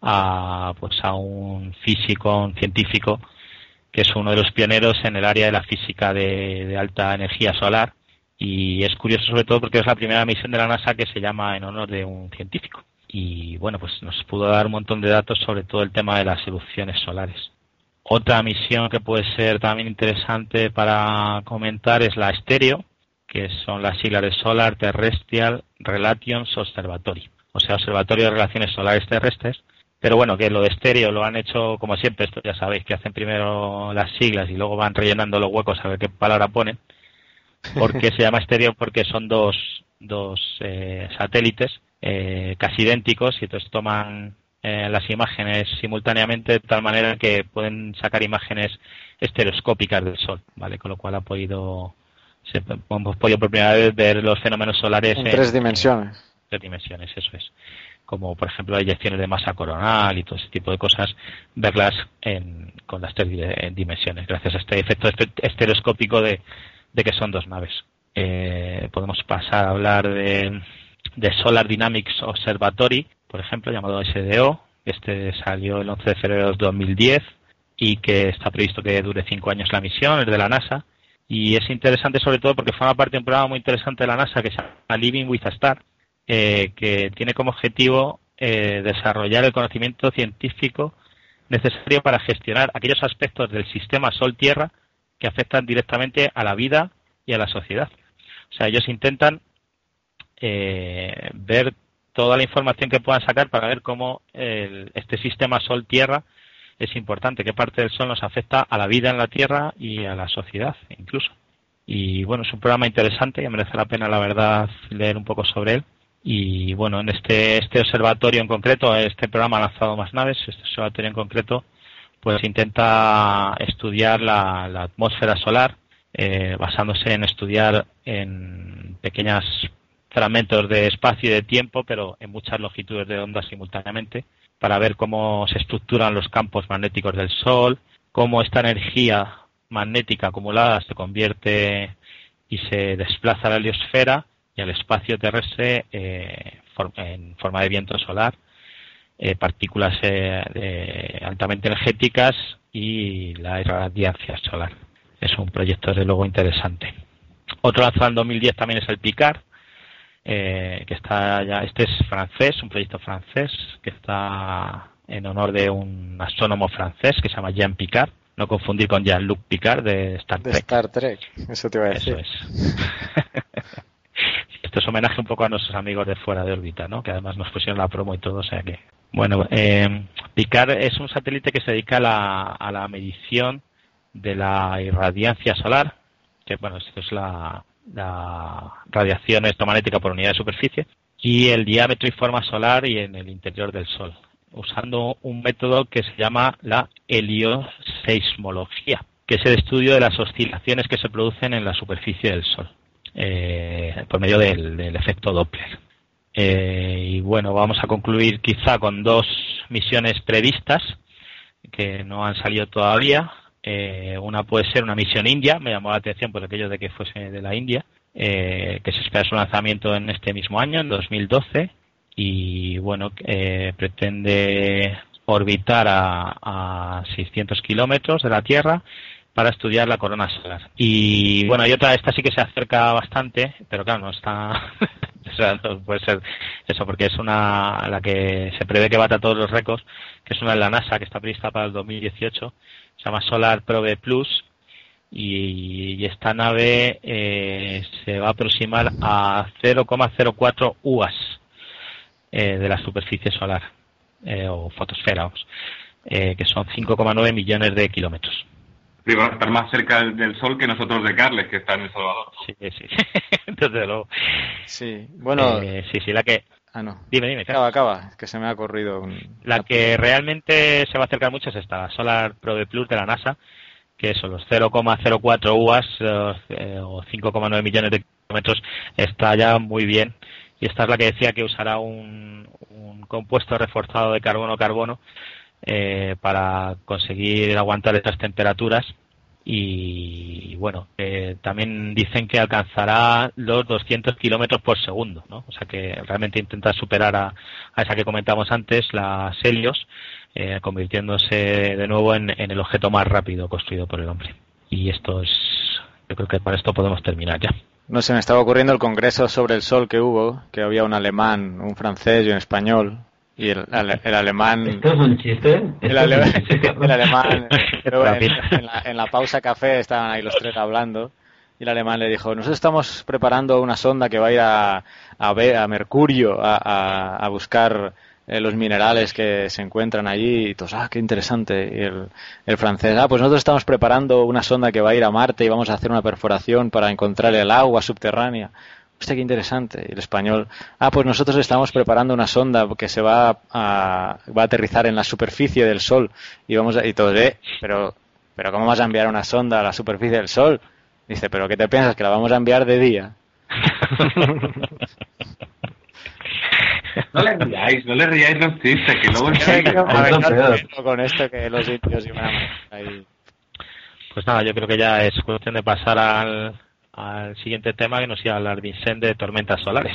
a pues a un físico, un científico que es uno de los pioneros en el área de la física de, de alta energía solar y es curioso sobre todo porque es la primera misión de la NASA que se llama en honor de un científico. Y bueno, pues nos pudo dar un montón de datos sobre todo el tema de las erupciones solares. Otra misión que puede ser también interesante para comentar es la STEREO, que son las siglas de Solar Terrestrial Relations Observatory, o sea, Observatorio de Relaciones Solares Terrestres. Pero bueno, que lo de STEREO lo han hecho como siempre, esto ya sabéis, que hacen primero las siglas y luego van rellenando los huecos a ver qué palabra ponen. ¿Por qué se llama STEREO? Porque son dos, dos eh, satélites eh, casi idénticos y entonces toman eh, las imágenes simultáneamente de tal manera que pueden sacar imágenes estereoscópicas del Sol, ¿vale? Con lo cual ha podido, se, hemos podido por primera vez ver los fenómenos solares en, en tres dimensiones. En tres dimensiones, eso es. Como por ejemplo las eyecciones de masa coronal y todo ese tipo de cosas, verlas en, con las tres dimensiones, gracias a este efecto estereoscópico de, de que son dos naves. Eh, podemos pasar a hablar de, de Solar Dynamics Observatory, por ejemplo, llamado S D O. Este salió el once de febrero de dos mil diez y que está previsto que dure cinco años la misión, es de la NASA. Y es interesante sobre todo porque forma parte de un programa muy interesante de la NASA que se llama Living with a Star, eh, que tiene como objetivo eh, desarrollar el conocimiento científico necesario para gestionar aquellos aspectos del sistema Sol-Tierra que afectan directamente a la vida y a la sociedad. O sea, ellos intentan eh, ver toda la información que puedan sacar para ver cómo el, este sistema Sol-Tierra es importante, qué parte del Sol nos afecta a la vida en la Tierra y a la sociedad incluso. Y bueno, es un programa interesante, que merece la pena la verdad leer un poco sobre él. Y bueno, en este, este observatorio en concreto, este programa ha lanzado más naves, este observatorio en concreto pues intenta estudiar la, la atmósfera solar, eh, basándose en estudiar en pequeños fragmentos de espacio y de tiempo, pero en muchas longitudes de onda simultáneamente, para ver cómo se estructuran los campos magnéticos del Sol, cómo esta energía magnética acumulada se convierte y se desplaza a la heliosfera y al espacio terrestre eh, for, en forma de viento solar, eh, partículas eh, de, altamente energéticas y la irradiancia solar. Es un proyecto desde luego interesante. Otro lanzado en dos mil diez también es el Picard, eh, que está ya, este es francés, un proyecto francés que está en honor de un astrónomo francés que se llama Jean Picard, no confundir con Jean-Luc Picard de Star Trek. De Star Trek, eso te iba a decir. Eso es. Esto es homenaje un poco a nuestros amigos de fuera de órbita, ¿no? Que además nos pusieron la promo y todo, o sea que... Bueno, eh, Picard es un satélite que se dedica a la, a la medición de la irradiancia solar, que bueno, esto es la, la radiación electromagnética por unidad de superficie, y el diámetro y forma solar y en el interior del Sol, usando un método que se llama la helioseismología, que es el estudio de las oscilaciones que se producen en la superficie del Sol, eh, por medio del, del efecto Doppler. Eh, y bueno, vamos a concluir quizá con dos misiones previstas que no han salido todavía. Eh, una puede ser una misión india, me llamó la atención por aquello de que fuese de la India, eh, que se espera su lanzamiento en este mismo año, en dos mil doce, y bueno, eh, pretende orbitar a, a seiscientos kilómetros de la Tierra para estudiar la corona solar. Y bueno, hay otra, esta sí que se acerca bastante, pero claro, no está... o sea, no puede ser eso, porque es una la que se prevé que bata todos los récords, que es una de la NASA, que está prevista para el dos mil dieciocho, se llama Solar Probe Plus, y, y esta nave eh, se va a aproximar a cero coma cero cuatro U A S eh, de la superficie solar, eh, o fotosfera, vamos, eh, que son cinco coma nueve millones de kilómetros. Sí, va a estar más cerca del Sol que nosotros de Carles, que está en El Salvador. Sí, sí, desde luego. Sí, bueno... Eh, sí, sí, la que... Ah, no. Dime, dime. Acaba, acaba, que se me ha ocurrido un... La que realmente se va a acercar mucho es esta, Solar Probe Plus de la NASA, que son los cero coma cero cuatro U A S eh, o cinco coma nueve millones de kilómetros, está ya muy bien. Y esta es la que decía que usará un, un compuesto reforzado de carbono-carbono eh, para conseguir aguantar estas temperaturas. Y bueno, eh, también dicen que alcanzará los doscientos kilómetros por segundo, ¿no? O sea que realmente intenta superar a, a esa que comentamos antes, la Helios, eh, convirtiéndose de nuevo en, en el objeto más rápido construido por el hombre. Y esto es, yo creo que para esto podemos terminar ya. No sé, me estaba ocurriendo el congreso sobre el Sol que hubo, que había un alemán, un francés y un español. Y el, el, el alemán... ¿Esto es un chiste? El, ale, el alemán... Pero en, en, la, en la pausa café estaban ahí los tres hablando y el alemán le dijo, nosotros estamos preparando una sonda que va a ir a, a, ver, a Mercurio a, a, a buscar eh, los minerales que se encuentran allí. Y todos, ah, qué interesante. Y el, el francés, ah, pues nosotros estamos preparando una sonda que va a ir a Marte y vamos a hacer una perforación para encontrar el agua subterránea. hostia, qué interesante. Y el español, ah, pues nosotros estamos preparando una sonda que se va a, va a aterrizar en la superficie del Sol. Y vamos a, y todos, eh, pero, pero ¿cómo vas a enviar una sonda a la superficie del Sol? Dice, ¿pero qué te piensas? ¿Que la vamos a enviar de día? No le riáis, no le riáis los chistes, que luego Sí, ya... no, a ver, no, con esto que los indios iban a matar ahí. Pues nada, yo creo que ya es cuestión de pasar al, al siguiente tema, que nos iba a hablar Vicente de tormentas solares.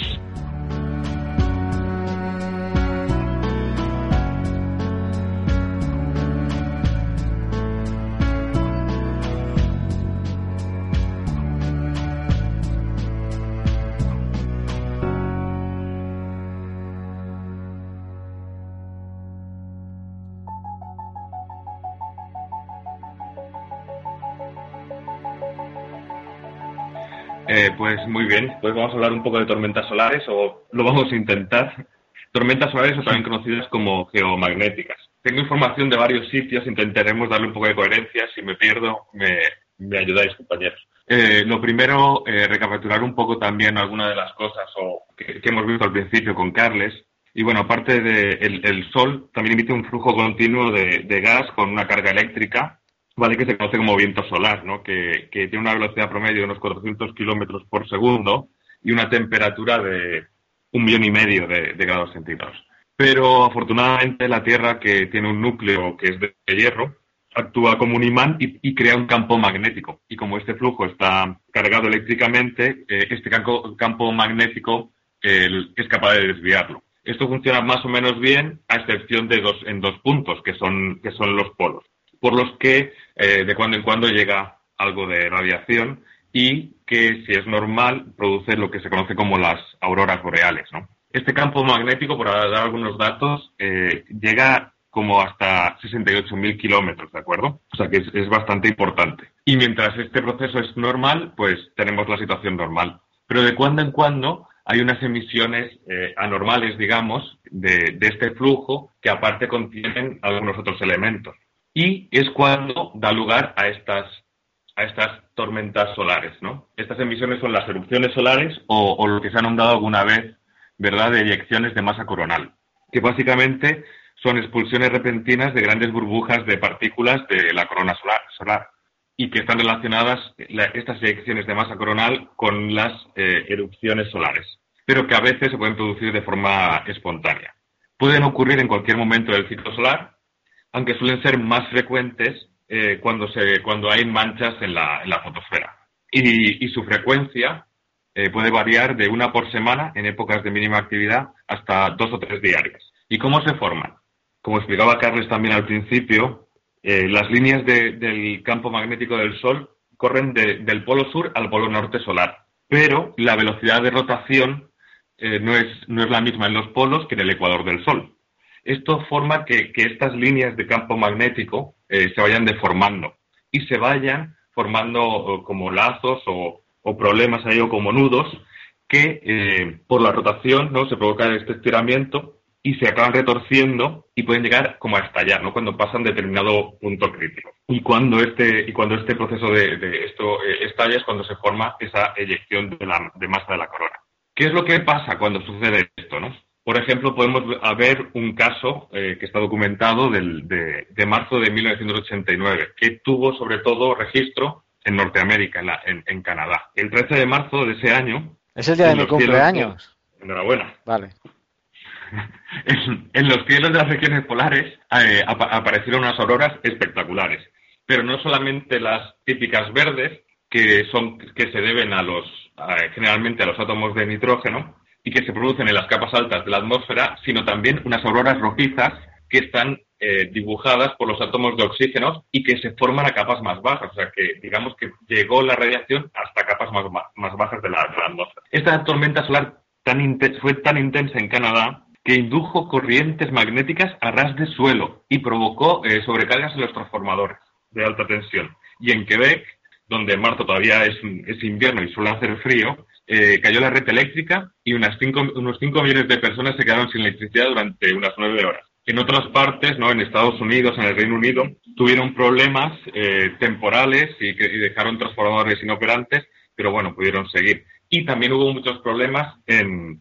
Eh, pues muy bien, pues vamos a hablar un poco de tormentas solares, o lo vamos a intentar. Tormentas solares, o también conocidas como geomagnéticas. Tengo información de varios sitios, intentaremos darle un poco de coherencia. Si me pierdo, me, me ayudáis, compañeros. Eh, lo primero, eh, recapitular un poco también algunas de las cosas o que, que hemos visto al principio con Carles. Y bueno, aparte del de el Sol, también emite un flujo continuo de, de gas con una carga eléctrica, ¿vale? Que se conoce como viento solar, ¿no? Que, que tiene una velocidad promedio de unos cuatrocientos kilómetros por segundo y una temperatura de un millón y medio de, de grados centígrados. Pero afortunadamente la Tierra, que tiene un núcleo que es de hierro, actúa como un imán y, y crea un campo magnético. Y como este flujo está cargado eléctricamente, eh, este campo, campo magnético eh, es capaz de desviarlo. Esto funciona más o menos bien, a excepción de dos, en dos puntos, que son, que son los polos, por los que eh, de cuando en cuando llega algo de radiación y que, si es normal, produce lo que se conoce como las auroras boreales, ¿no? Este campo magnético, por dar algunos datos, eh, llega como hasta sesenta y ocho mil kilómetros, ¿de acuerdo? O sea que es, es bastante importante. Y mientras este proceso es normal, pues tenemos la situación normal. Pero de cuando en cuando hay unas emisiones eh, anormales, digamos, de, de este flujo que aparte contienen algunos otros elementos. Y es cuando da lugar a estas, a estas tormentas solares, ¿no? Estas emisiones son las erupciones solares o, o lo que se ha nombrado alguna vez, ¿verdad?, de eyecciones de masa coronal, que básicamente son expulsiones repentinas de grandes burbujas de partículas de la corona solar, solar y que están relacionadas, la, estas eyecciones de masa coronal, con las eh, erupciones solares, pero que a veces se pueden producir de forma espontánea. Pueden ocurrir en cualquier momento del ciclo solar, aunque suelen ser más frecuentes eh, cuando, se, cuando hay manchas en la, en la fotosfera. Y, y su frecuencia eh, puede variar de una por semana en épocas de mínima actividad hasta dos o tres diarias. ¿Y cómo se forman? Como explicaba Carles también al principio, eh, las líneas de, del campo magnético del Sol corren de, del polo sur al polo norte solar, pero la velocidad de rotación eh, no, es, no es la misma en los polos que en el ecuador del Sol. Esto forma que, que estas líneas de campo magnético eh, se vayan deformando y se vayan formando oh, como lazos o, o problemas ahí o como nudos que eh, por la rotación, ¿no?, se provoca este estiramiento y se acaban retorciendo y pueden llegar como a estallar, ¿no?, cuando pasan determinado punto crítico. Y cuando este, y cuando este proceso de, de esto eh, estalla es cuando se forma esa eyección de, la, de masa de la corona. ¿Qué es lo que pasa cuando sucede esto, no? Por ejemplo, podemos ver un caso eh, que está documentado del, de, de marzo de mil novecientos ochenta y nueve, que tuvo sobre todo registro en Norteamérica, en, la, en, en Canadá. El trece de marzo de ese año... Es el día de mi cumpleaños. Cielos, enhorabuena. Vale. en, en los cielos de las regiones polares eh, ap aparecieron unas auroras espectaculares. Pero no solamente las típicas verdes, que, son, que se deben a los, a, generalmente a los átomos de nitrógeno, y que se producen en las capas altas de la atmósfera, sino también unas auroras rojizas que están eh, dibujadas por los átomos de oxígeno y que se forman a capas más bajas. O sea que, digamos que llegó la radiación hasta capas más, más bajas de la, de la atmósfera. Esta tormenta solar tan fue tan intensa en Canadá que indujo corrientes magnéticas a ras de suelo y provocó eh, sobrecargas en los transformadores de alta tensión. Y en Quebec, donde en marzo todavía es, es invierno y suele hacer frío, Eh, cayó la red eléctrica y unas cinco, unos cinco millones de personas se quedaron sin electricidad durante unas nueve horas. En otras partes, ¿no?, en Estados Unidos, en el Reino Unido, tuvieron problemas eh, temporales y, que, y dejaron transformadores inoperantes, pero bueno, pudieron seguir. y también hubo muchos problemas en,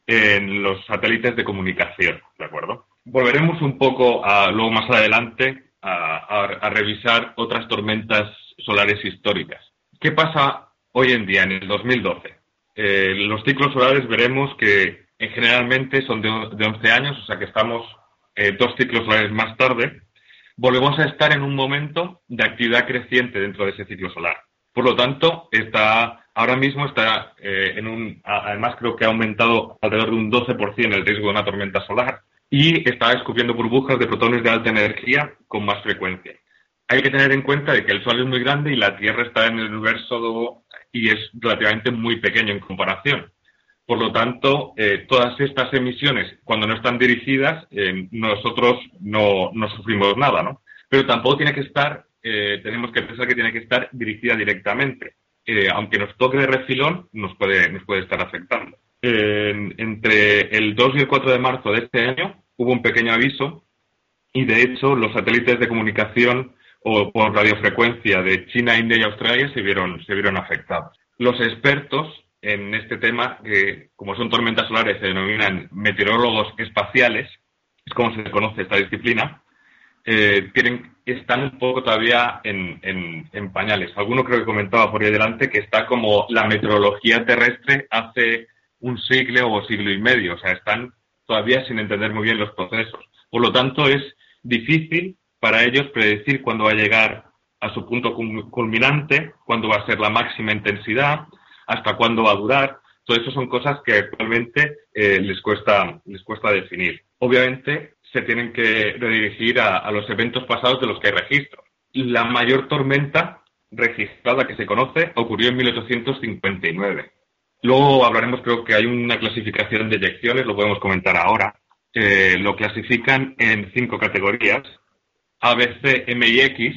en los satélites de comunicación, ¿de acuerdo? Volveremos un poco a, luego más adelante a, a, a revisar otras tormentas solares históricas. ¿Qué pasa hoy en día, en el dos mil doce? Eh, los ciclos solares veremos que eh, generalmente son de, de once años, o sea que estamos eh, dos ciclos solares más tarde. Volvemos a estar en un momento de actividad creciente dentro de ese ciclo solar. Por lo tanto, está ahora mismo está eh, en un... Además, creo que ha aumentado alrededor de un doce por ciento el riesgo de una tormenta solar y está escupiendo burbujas de protones de alta energía con más frecuencia. Hay que tener en cuenta de que el Sol es muy grande y la Tierra está en el universo y es relativamente muy pequeño en comparación. Por lo tanto, eh, todas estas emisiones, cuando no están dirigidas, eh, nosotros no, no sufrimos nada, ¿no? Pero tampoco tiene que estar, eh, tenemos que pensar que tiene que estar dirigida directamente. Eh, aunque nos toque de refilón, nos puede, nos puede estar afectando. Eh, entre el dos y el cuatro de marzo de este año hubo un pequeño aviso y, de hecho, los satélites de comunicación o por radiofrecuencia de China, India y Australia se vieron, se vieron afectados. Los expertos en este tema, que como son tormentas solares, se denominan meteorólogos espaciales, es como se conoce esta disciplina, eh, tienen, están un poco todavía en, en, en pañales. Alguno creo que comentaba por ahí delante que está como la meteorología terrestre hace un siglo o siglo y medio, o sea, están todavía sin entender muy bien los procesos. Por lo tanto, es difícil para ellos predecir cuándo va a llegar a su punto culminante, cuándo va a ser la máxima intensidad, hasta cuándo va a durar. Todo eso son cosas que actualmente eh, les cuesta les cuesta definir. Obviamente se tienen que redirigir a, a los eventos pasados de los que hay registro. La mayor tormenta registrada que se conoce ocurrió en mil ochocientos cincuenta y nueve. Luego hablaremos, creo que hay una clasificación de eyecciones, lo podemos comentar ahora. Eh, lo clasifican en cinco categorías: A, B, C, M y X.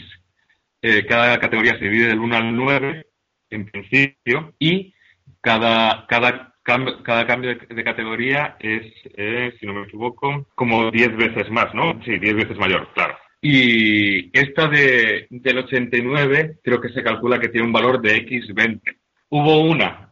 Eh, cada categoría se divide del uno al nueve, en principio, y cada, cada, cam- cada cambio de, de categoría es, eh, si no me equivoco, como diez veces más, ¿no? Sí, diez veces mayor, claro. Y esta de, del ochenta y nueve creo que se calcula que tiene un valor de equis veinte. Hubo una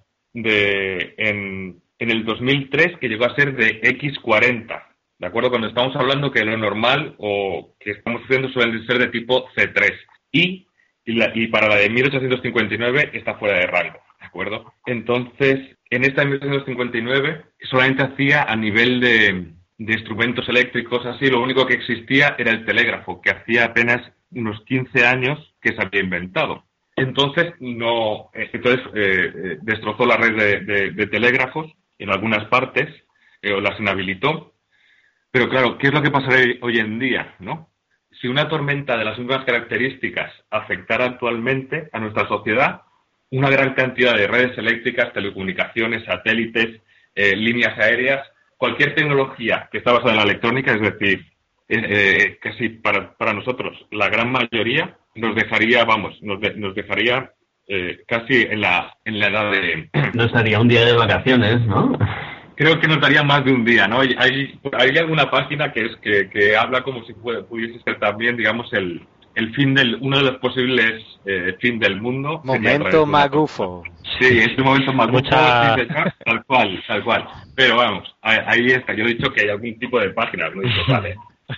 de en, en el dos mil tres que llegó a ser de equis cuarenta. ¿De acuerdo? Cuando estamos hablando que lo normal o que estamos sufriendo suelen ser de tipo ce tres. Y, y, la, y para la de mil ochocientos cincuenta y nueve está fuera de rango. ¿De acuerdo? Entonces, en esta de mil ochocientos cincuenta y nueve solamente hacía a nivel de, de instrumentos eléctricos así, lo único que existía era el telégrafo, que hacía apenas unos quince años que se había inventado. Entonces, no, entonces eh, destrozó la red de, de, de telégrafos en algunas partes, eh, o las inhabilitó. Pero claro, ¿qué es lo que pasará hoy en día, no? Si una tormenta de las mismas características afectara actualmente a nuestra sociedad, una gran cantidad de redes eléctricas, telecomunicaciones, satélites, eh, líneas aéreas, cualquier tecnología que está basada en la electrónica, es decir, eh, eh, casi para, para nosotros la gran mayoría, nos dejaría, vamos, nos, de, nos dejaría eh, casi en la, en la edad de... Nos daría un día de vacaciones, ¿no? Creo que nos daría más de un día, ¿no? Hay, hay alguna página que es que, que habla como si puede, pudiese ser también, digamos, el, el fin del, uno de los posibles eh, fin del mundo. Momento magufo. Sí, es un momento magufo, Mucha... sí, señor, tal cual, tal cual. Pero vamos, ahí está. Yo he dicho que hay algún tipo de páginas, no he dicho, vale.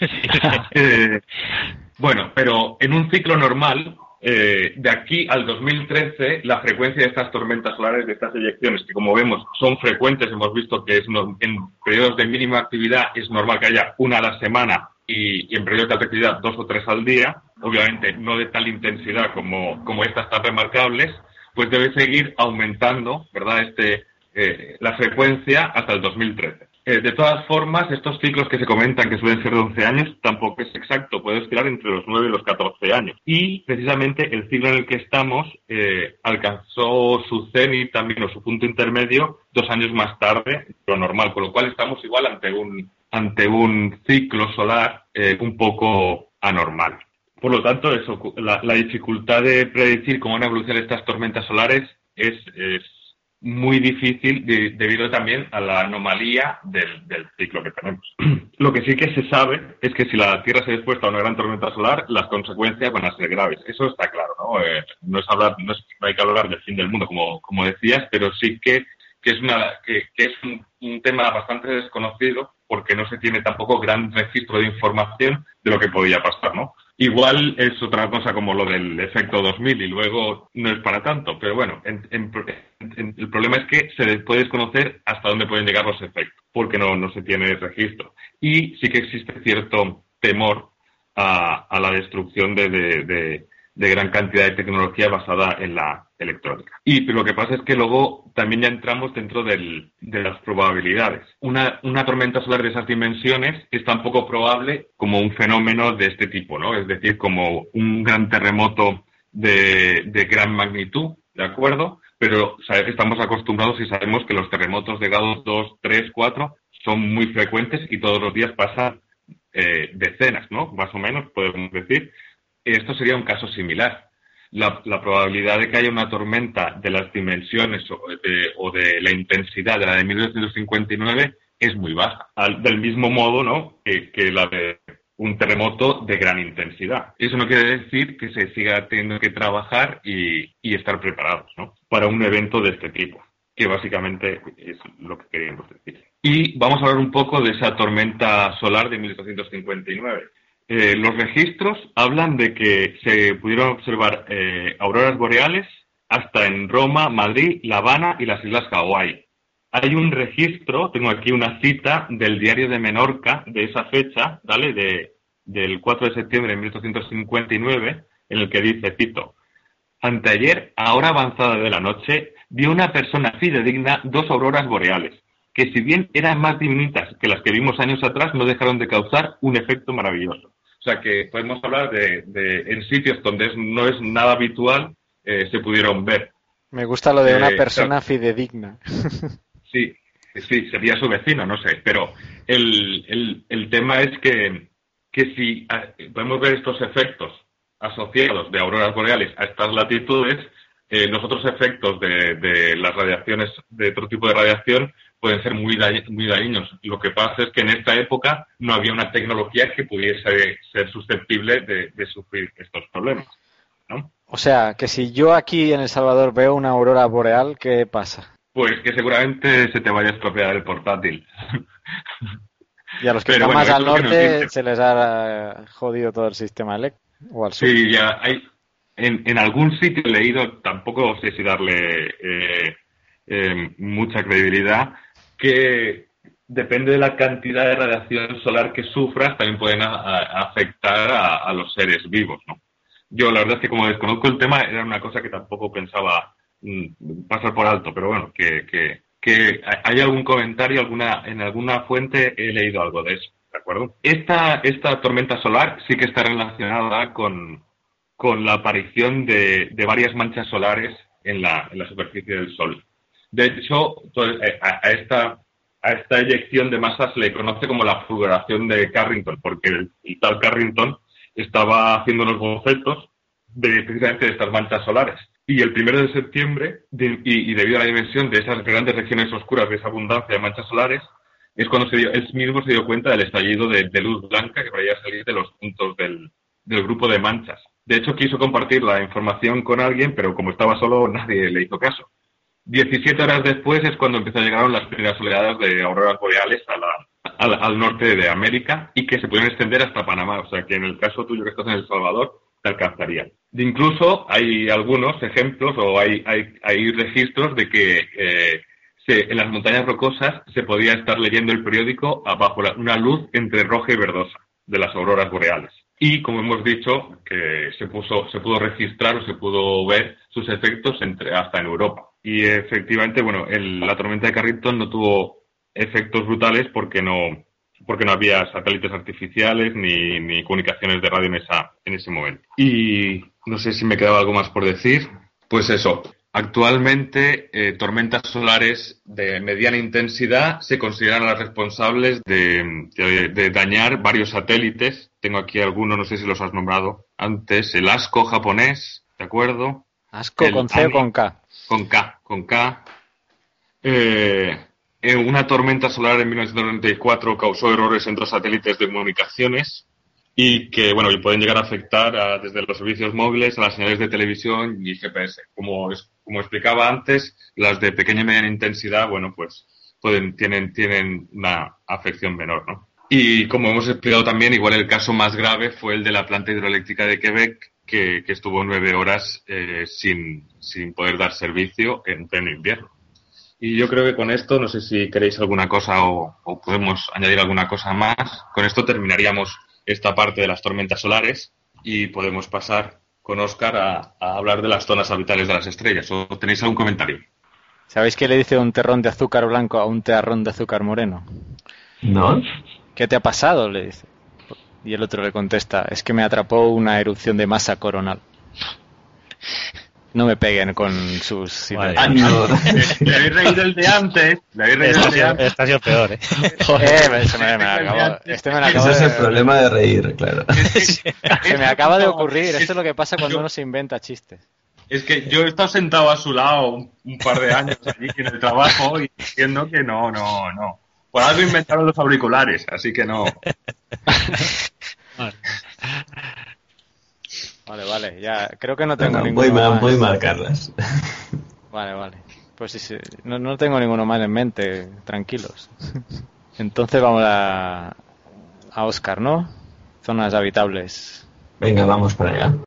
eh, bueno, pero en un ciclo normal, eh, de aquí al dos mil trece, la frecuencia de estas tormentas solares, de estas eyecciones, que como vemos son frecuentes, hemos visto que es no, en periodos de mínima actividad es normal que haya una a la semana y, y en periodos de alta actividad dos o tres al día, obviamente no de tal intensidad como, como estas tan remarcables, pues debe seguir aumentando, ¿verdad?, este, eh, la frecuencia hasta el dos mil trece. Eh, de todas formas, estos ciclos que se comentan que suelen ser de once años tampoco es exacto, puede oscilar entre los nueve y los catorce años. Y precisamente el ciclo en el que estamos eh, alcanzó su cenit también, o su punto intermedio, dos años más tarde de lo normal, con lo cual estamos igual ante un, ante un ciclo solar eh, un poco anormal. Por lo tanto, eso, la, la dificultad de predecir cómo van a evolucionar estas tormentas solares es... es muy difícil de, debido también a la anomalía del, del ciclo que tenemos. Lo que sí que se sabe es que si la Tierra se ve expuesta a una gran tormenta solar, las consecuencias van a ser graves. Eso está claro. ¿no? Eh, no es hablar, no, es, no hay que hablar del fin del mundo, como, como decías, pero sí que, que es una que, que es un, un tema bastante desconocido porque no se tiene tampoco gran registro de información de lo que podía pasar, ¿no? Igual es otra cosa como lo del efecto dos mil y luego no es para tanto, pero bueno, en, en, en, el problema es que se puede desconocer hasta dónde pueden llegar los efectos, porque no, no se tiene registro. Y sí que existe cierto temor a, a la destrucción de, de, de, de gran cantidad de tecnología basada en la electrónica. Y lo que pasa es que luego también ya entramos dentro del, de las probabilidades. Una, una tormenta solar de esas dimensiones es tan poco probable como un fenómeno de este tipo, ¿no? Es decir, como un gran terremoto de, de gran magnitud, ¿de acuerdo? Pero ¿sabes? Estamos acostumbrados y sabemos que los terremotos de grados dos, tres, cuatro son muy frecuentes y todos los días pasan eh, decenas, ¿no? Más o menos, podemos decir. Esto sería un caso similar. La, la probabilidad de que haya una tormenta de las dimensiones o de, o de la intensidad de la de mil novecientos cincuenta y nueve es muy baja. Al, del mismo modo, ¿no? que, que la de un terremoto de gran intensidad. Eso no quiere decir que se siga teniendo que trabajar y, y estar preparados, ¿no? para un evento de este tipo, que básicamente es lo que queríamos decir. Y vamos a hablar un poco de esa tormenta solar de mil ochocientos cincuenta y nueve. Eh, los registros hablan de que se pudieron observar eh, auroras boreales hasta en Roma, Madrid, La Habana y las Islas Hawái. Hay un registro, tengo aquí una cita del diario de Menorca de esa fecha, ¿vale? De, del cuatro de septiembre de mil ochocientos cincuenta y nueve, en el que dice, cito, anteayer, a hora avanzada de la noche, vio una persona fidedigna dos auroras boreales, que si bien eran más diminutas que las que vimos años atrás, no dejaron de causar un efecto maravilloso. O sea que podemos hablar de, de en sitios donde es, no es nada habitual, eh, se pudieron ver. Me gusta lo de eh, una persona claro. fidedigna. Sí, sí, sería su vecino, no sé. Pero el, el, el tema es que, que si eh, podemos ver estos efectos asociados de auroras boreales a estas latitudes, eh, los otros efectos de, de las radiaciones, de otro tipo de radiación, pueden ser muy, da, muy dañinos. Lo que pasa es que en esta época no había una tecnología que pudiese ser susceptible de, de sufrir estos problemas, ¿no? O sea, que si yo aquí en El Salvador veo una aurora boreal, ¿qué pasa? Pues que seguramente se te vaya a estropear el portátil. Y a los que Pero están bueno, más al norte nos se les ha jodido todo el sistema eléctrico. O al sur. Sí, ya hay. En, en algún sitio he leído, tampoco sé si darle eh, eh, mucha credibilidad, que depende de la cantidad de radiación solar que sufras, también pueden a, a afectar a, a los seres vivos, ¿no? Yo la verdad es que como desconozco el tema, era una cosa que tampoco pensaba mm, pasar por alto, pero bueno, que, que, que hay algún comentario, alguna en alguna fuente he leído algo de eso, ¿de acuerdo? Esta, esta tormenta solar sí que está relacionada con, con la aparición de, de varias manchas solares en la, en la superficie del Sol. De hecho, a, a, esta, a esta eyección de masas se le conoce como la fulguración de Carrington, porque el, el tal Carrington estaba haciendo unos bocetos de, precisamente de estas manchas solares. Y el primero de septiembre, de, y, y debido a la dimensión de esas grandes regiones oscuras, de esa abundancia de manchas solares, es cuando se dio, él mismo se dio cuenta del estallido de, de luz blanca que podía salir de los puntos del, del grupo de manchas. De hecho, quiso compartir la información con alguien, pero como estaba solo, nadie le hizo caso. diecisiete horas después es cuando empezaron a llegar las primeras oleadas de auroras boreales a la, al, al norte de América y que se pudieron extender hasta Panamá. O sea que en el caso tuyo que estás en El Salvador, te alcanzarían. De incluso hay algunos ejemplos o hay, hay, hay registros de que eh, se, en las montañas rocosas se podía estar leyendo el periódico bajo la, una luz entre roja y verdosa de las auroras boreales. Y, como hemos dicho, que se puso, se pudo registrar o se pudo ver sus efectos entre, hasta en Europa. Y efectivamente, bueno, el, la tormenta de Carrington no tuvo efectos brutales porque no, porque no había satélites artificiales ni, ni comunicaciones de radio en esa, en ese momento. Y no sé si me quedaba algo más por decir. Pues eso. Actualmente, eh, tormentas solares de mediana intensidad se consideran las responsables de, de, de dañar varios satélites. Tengo aquí algunos, no sé si los has nombrado antes. El ASCO japonés, ¿de acuerdo? ¿ASCO con C o con K? Con K, con K. Eh, una tormenta solar en mil novecientos noventa y cuatro causó errores entre satélites de comunicaciones y que, bueno, y pueden llegar a afectar a, desde los servicios móviles a las señales de televisión y G P S. Como, es, como explicaba antes, las de pequeña y mediana intensidad, bueno, pues pueden, tienen, tienen una afección menor, ¿no? Y como hemos explicado también, igual el caso más grave fue el de la planta hidroeléctrica de Quebec, que, que estuvo nueve horas eh, sin, sin poder dar servicio en pleno invierno. Y yo creo que con esto, no sé si queréis alguna cosa o, o podemos añadir alguna cosa más. Con esto terminaríamos esta parte de las tormentas solares y podemos pasar con Óscar a, a hablar de las zonas habitables de las estrellas. ¿O tenéis algún comentario? ¿Sabéis qué le dice un terrón de azúcar blanco a un terrón de azúcar moreno? ¿No? ¿Qué te ha pasado?, le dice. Y el otro le contesta, es que me atrapó una erupción de masa coronal. No me peguen con sus... Vale. Ah, no. Le habéis reído el de antes. Le habéis reído el de antes. Este ha sido peor, ¿eh? eh este me, me acabo, este me acabo Ese es de... el problema de reír, claro. Se me acaba de ocurrir. Esto es lo que pasa cuando uno se inventa chistes. Es que yo he estado sentado a su lado un, un par de años allí en el trabajo y diciendo que no, no, no. Por algo inventaron los auriculares, así que no. Vale, vale, ya creo que no tengo Bueno, ninguno voy mal, más. voy mal, Carlas. Vale, vale. Pues sí, sí. No, no tengo ninguno más en mente, tranquilos. Entonces vamos a, a Óscar, ¿no? Zonas habitables. Venga, vamos para allá.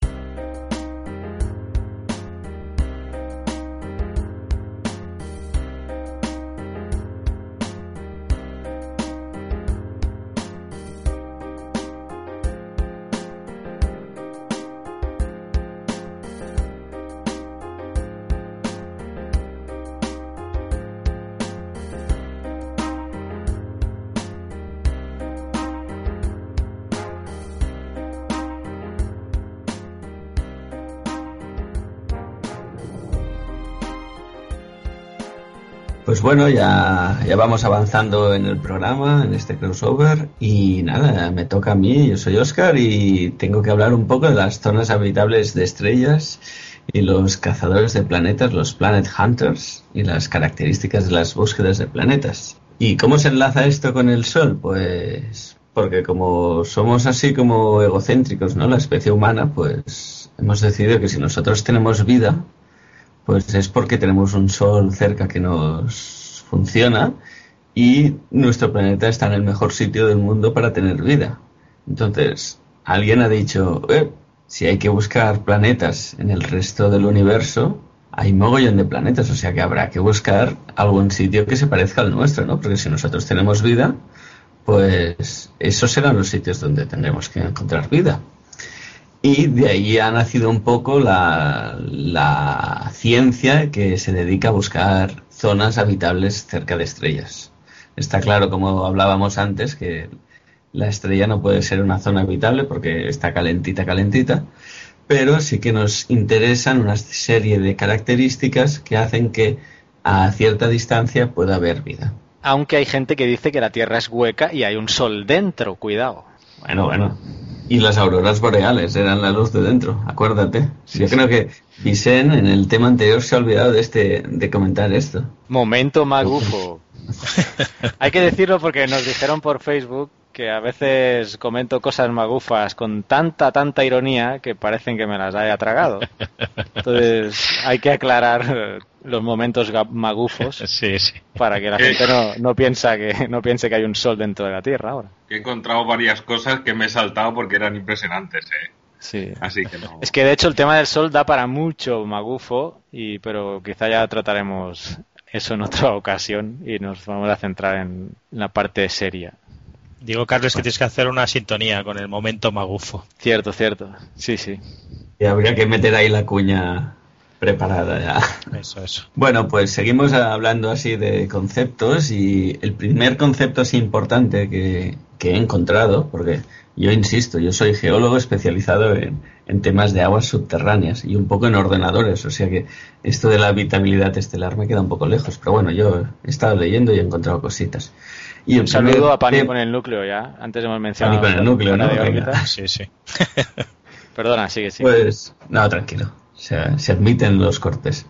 Pues bueno, ya, ya vamos avanzando en el programa, en este crossover, y nada, me toca a mí, yo soy Óscar y tengo que hablar un poco de las zonas habitables de estrellas y los cazadores de planetas, los Planet Hunters, y las características de las búsquedas de planetas. ¿Y cómo se enlaza esto con el Sol? Pues porque como somos así como egocéntricos, ¿no? La especie humana, pues hemos decidido que si nosotros tenemos vida, pues es porque tenemos un sol cerca que nos funciona y nuestro planeta está en el mejor sitio del mundo para tener vida. Entonces, alguien ha dicho, eh, si hay que buscar planetas en el resto del universo, hay mogollón de planetas, o sea que habrá que buscar algún sitio que se parezca al nuestro, ¿no? Porque si nosotros tenemos vida, pues esos serán los sitios donde tendremos que encontrar vida. Y de ahí ha nacido un poco la, la ciencia que se dedica a buscar zonas habitables cerca de estrellas. Está claro, como hablábamos antes, que la estrella no puede ser una zona habitable porque está calentita, calentita, pero sí que nos interesan una serie de características que hacen que a cierta distancia pueda haber vida. Aunque hay gente que dice que la Tierra es hueca y hay un sol dentro, cuidado. Bueno, bueno. Y las auroras boreales eran la luz de dentro, acuérdate. Sí, Yo sí. creo que Vicen en el tema anterior se ha olvidado de este de comentar esto. Momento magufo. Hay que decirlo porque nos dijeron por Facebook que a veces comento cosas magufas con tanta, tanta ironía que parecen que me las haya tragado. Entonces hay que aclarar los momentos magufos sí, sí. para que la gente no, no, piensa que, no piense que hay un sol dentro de la Tierra ahora. He encontrado varias cosas que me he saltado porque eran impresionantes, ¿eh? Sí. Así que no. Es que de hecho el tema del sol da para mucho magufo, y pero quizá ya trataremos eso en otra ocasión y nos vamos a centrar en la parte seria. Digo, Carlos, que tienes que hacer una sintonía con el momento magufo. Cierto, cierto. Sí, sí. Y habría que meter ahí la cuña preparada ya. Eso, eso. Bueno, pues seguimos hablando así de conceptos, y el primer concepto así importante que, que he encontrado, porque yo insisto, yo soy geólogo especializado en, en temas de aguas subterráneas y un poco en ordenadores, o sea que esto de la habitabilidad estelar me queda un poco lejos, pero bueno, yo he estado leyendo y he encontrado cositas. Y un saludo a Pani con el núcleo ya, antes hemos mencionado. Pani con el núcleo, ¿no? Sí, sí. Perdona, sigue, sigue. Pues, no, tranquilo, se, se admiten los cortes.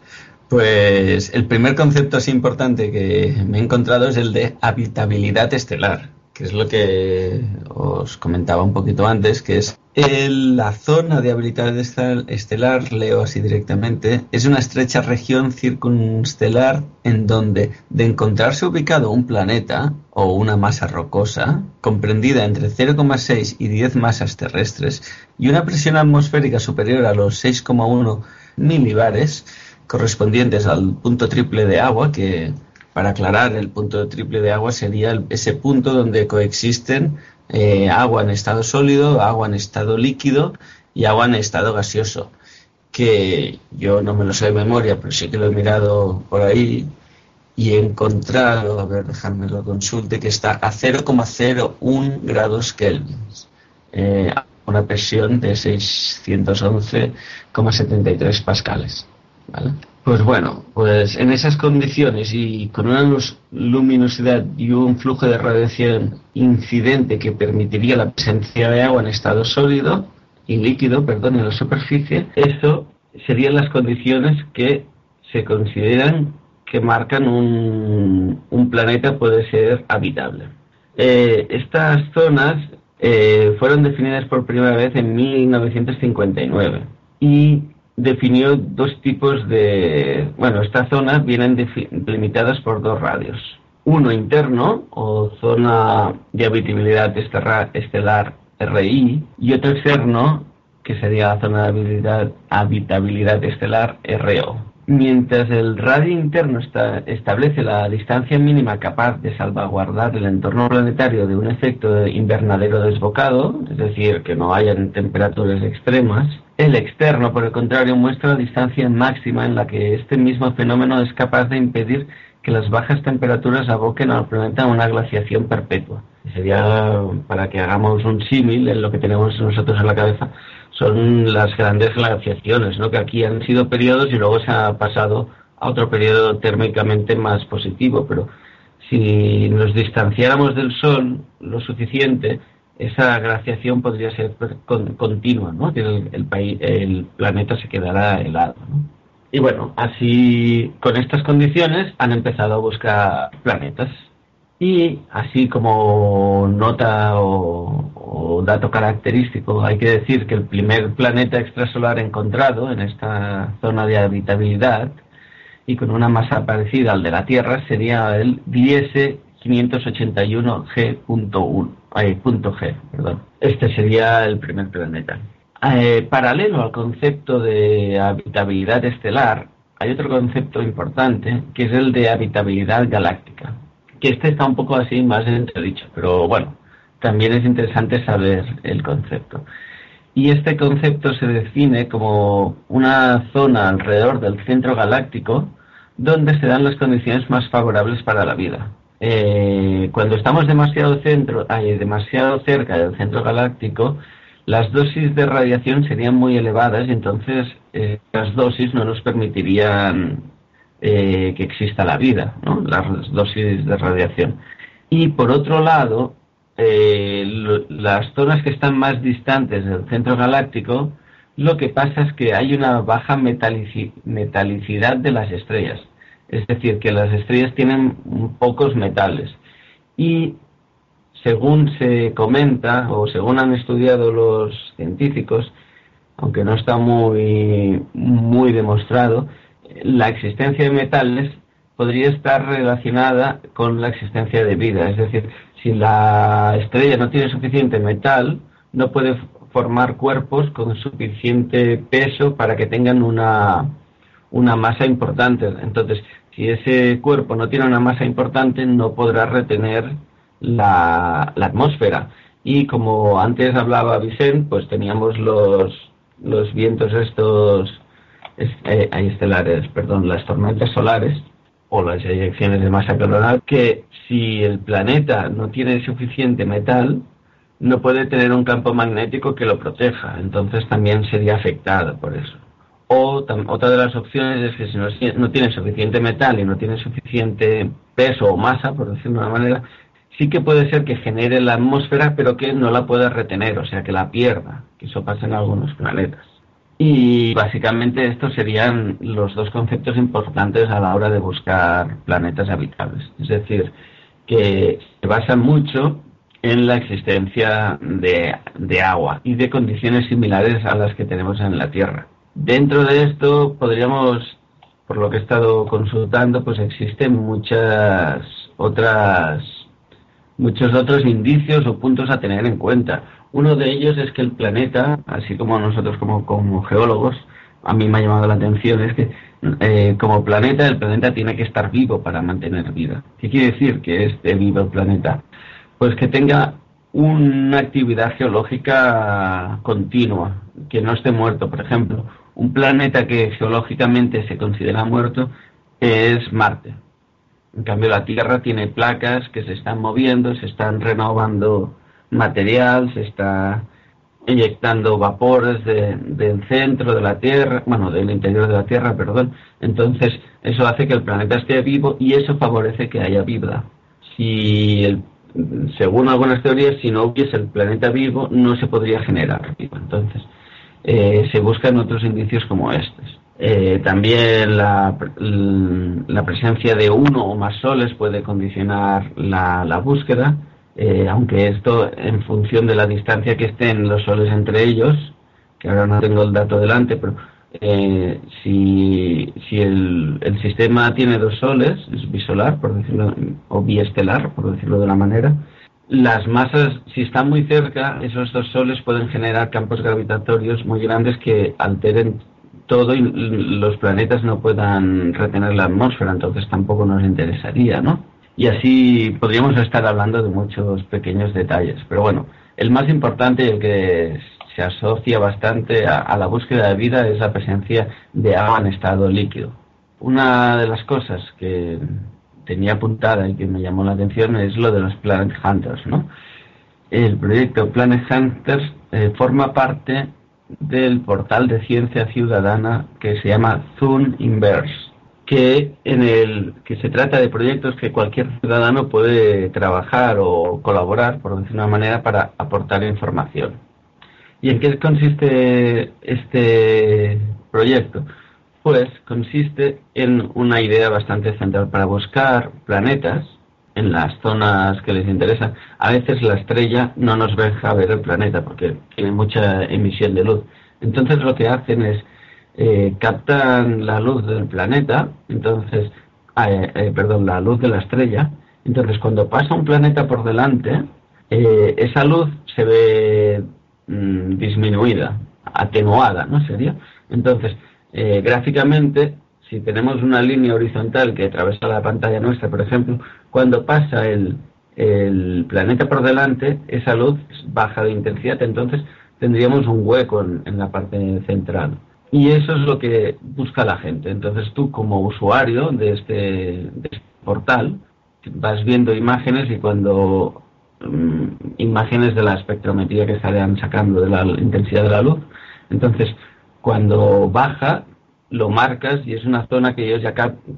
Pues el primer concepto así importante que me he encontrado es el de habitabilidad estelar, que es lo que os comentaba un poquito antes, que es el, la zona de habilidad estelar, leo así directamente, es una estrecha región circunstelar en donde, de encontrarse ubicado un planeta o una masa rocosa, comprendida entre cero coma seis y diez masas terrestres, y una presión atmosférica superior a los seis coma uno milibares, correspondientes al punto triple de agua, que... Para aclarar, el punto triple de agua sería el, ese punto donde coexisten eh, agua en estado sólido, agua en estado líquido y agua en estado gaseoso. Que yo no me lo sé de memoria, pero sí que lo he mirado por ahí y he encontrado, a ver, dejadme lo consulte, que está a cero coma cero uno grados Kelvin. Eh, una presión de seiscientos once coma setenta y tres pascales. ¿Vale? Pues bueno, pues en esas condiciones y con una luminosidad y un flujo de radiación incidente que permitiría la presencia de agua en estado sólido y líquido, perdón, en la superficie, eso serían las condiciones que se consideran que marcan un, un planeta puede ser habitable. Eh, estas zonas eh, fueron definidas por primera vez en mil novecientos cincuenta y nueve y definió dos tipos de... Bueno, estas zonas vienen delimitadas por dos radios. Uno interno, o zona de habitabilidad estelar R I, y otro externo, que sería la zona de habitabilidad, habitabilidad estelar R O. Mientras el radio interno está, establece la distancia mínima capaz de salvaguardar el entorno planetario de un efecto de invernadero desbocado, es decir, que no hayan temperaturas extremas, el externo, por el contrario, muestra la distancia máxima en la que este mismo fenómeno es capaz de impedir que las bajas temperaturas aboquen al planeta a una glaciación perpetua. Sería, para que hagamos un símil en lo que tenemos nosotros en la cabeza, son las grandes glaciaciones, ¿no? Que aquí han sido periodos y luego se ha pasado a otro periodo térmicamente más positivo, pero si nos distanciáramos del Sol lo suficiente, esa glaciación podría ser con, continua, ¿no? Que el, el, país, el planeta se quedará helado, ¿no? Y bueno, así, con estas condiciones han empezado a buscar planetas. Y así como nota o, o dato característico, hay que decir que el primer planeta extrasolar encontrado en esta zona de habitabilidad y con una masa parecida al de la Tierra sería el Gliese quinientos ochenta y uno G punto uno, ay, punto G, perdón. Este sería el primer planeta. Eh, paralelo al concepto de habitabilidad estelar, hay otro concepto importante que es el de habitabilidad galáctica, que este está un poco así más entredicho, pero bueno, también es interesante saber el concepto. Y este concepto se define como una zona alrededor del centro galáctico donde se dan las condiciones más favorables para la vida. Eh, cuando estamos demasiado, centro, ay, demasiado cerca del centro galáctico, las dosis de radiación serían muy elevadas y entonces eh, las dosis no nos permitirían eh, que exista la vida, ¿no? Las dosis de radiación. Y por otro lado, eh, lo, las zonas que están más distantes del centro galáctico, lo que pasa es que hay una baja metalici- metalicidad de las estrellas. Es decir, que las estrellas tienen pocos metales. Y según se comenta, o según han estudiado los científicos, aunque no está muy, muy demostrado, la existencia de metales podría estar relacionada con la existencia de vida. Es decir, si la estrella no tiene suficiente metal, no puede formar cuerpos con suficiente peso para que tengan una, una masa importante. Entonces, si ese cuerpo no tiene una masa importante, no podrá retener la, la atmósfera. Y como antes hablaba Vicente, pues teníamos los, los vientos estos eh, estelares, perdón, las tormentas solares o las eyecciones de masa coronal, que si el planeta no tiene suficiente metal, no puede tener un campo magnético que lo proteja, entonces también sería afectado por eso. O tam, otra de las opciones es que si no, no tiene suficiente metal y no tiene suficiente peso o masa, por decirlo de una manera, sí que puede ser que genere la atmósfera, pero que no la pueda retener, o sea, que la pierda, que eso pasa en algunos planetas. Y básicamente estos serían los dos conceptos importantes a la hora de buscar planetas habitables. Es decir, que se basa mucho en la existencia de, de agua y de condiciones similares a las que tenemos en la Tierra. Dentro de esto podríamos, por lo que he estado consultando, pues existen muchas otras, muchos otros indicios o puntos a tener en cuenta. Uno de ellos es que el planeta, así como nosotros como, como geólogos, a mí me ha llamado la atención, es que eh, como planeta, el planeta tiene que estar vivo para mantener vida. ¿Qué quiere decir que esté vivo el planeta? Pues que tenga una actividad geológica continua, que no esté muerto. Por ejemplo, un planeta que geológicamente se considera muerto es Marte. En cambio, la Tierra tiene placas que se están moviendo, se están renovando material, se está inyectando vapores de, del centro de la Tierra, bueno, del interior de la Tierra, perdón. Entonces, eso hace que el planeta esté vivo y eso favorece que haya vida. Si el Según algunas teorías, si no hubiese el planeta vivo, no se podría generar vida. Entonces, eh, se buscan otros indicios como estos. Eh, también la, la presencia de uno o más soles puede condicionar la, la búsqueda, eh, aunque esto en función de la distancia que estén los soles entre ellos, que ahora no tengo el dato delante, pero eh, si, si el, el sistema tiene dos soles, es bisolar, por decirlo, o biestelar, por decirlo de una manera, las masas, si están muy cerca, esos dos soles pueden generar campos gravitatorios muy grandes que alteren todo y los planetas no puedan retener la atmósfera, entonces tampoco nos interesaría, ¿no? Y así podríamos estar hablando de muchos pequeños detalles, pero bueno, el más importante y el que se asocia bastante a, a la búsqueda de vida es la presencia de agua en estado líquido. Una de las cosas que tenía apuntada y que me llamó la atención es lo de los Planet Hunters, ¿no? El proyecto Planet Hunters eh, forma parte del portal de ciencia ciudadana que se llama Zoom Inverse, que en el que se trata de proyectos que cualquier ciudadano puede trabajar o colaborar, por decir una manera, para aportar información. ¿Y en qué consiste este proyecto? Pues consiste en una idea bastante central para buscar planetas en las zonas que les interesan. A veces la estrella no nos deja ver el planeta porque tiene mucha emisión de luz. Entonces lo que hacen es eh, captan la luz del planeta, entonces, eh, eh, perdón, la luz de la estrella. Entonces cuando pasa un planeta por delante, eh, esa luz se ve mmm, disminuida, atenuada, ¿no sería? Entonces, eh, gráficamente, si tenemos una línea horizontal que atraviesa la pantalla nuestra, por ejemplo, cuando pasa el, el planeta por delante, esa luz baja de intensidad, entonces tendríamos un hueco en, en la parte central. Y eso es lo que busca la gente. Entonces tú, como usuario de este, de este portal, vas viendo imágenes y cuando um, imágenes de la espectrometría que estarían sacando de la intensidad de la luz, entonces cuando baja lo marcas y es una zona que ellos ya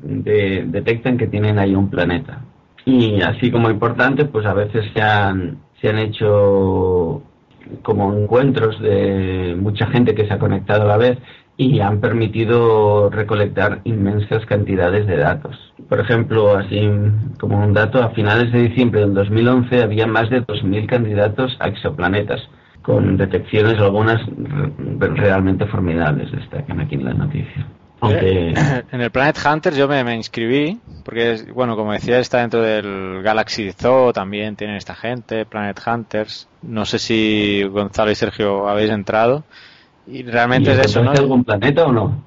de, detectan que tienen ahí un planeta. Y así como importante, pues a veces se han, se han hecho como encuentros de mucha gente que se ha conectado a la vez y han permitido recolectar inmensas cantidades de datos. Por ejemplo, así como un dato, a finales de diciembre del dos mil once había más de dos mil candidatos a exoplanetas, con detecciones algunas realmente formidables, destacan aquí en la noticia. Aunque... En el Planet Hunters yo me, me inscribí, porque, es, bueno, como decía, está dentro del Galaxy Zoo, también tienen esta gente, Planet Hunters. No sé si Gonzalo y Sergio habéis entrado. Y realmente ¿Y es eso, ¿no? algún planeta o no?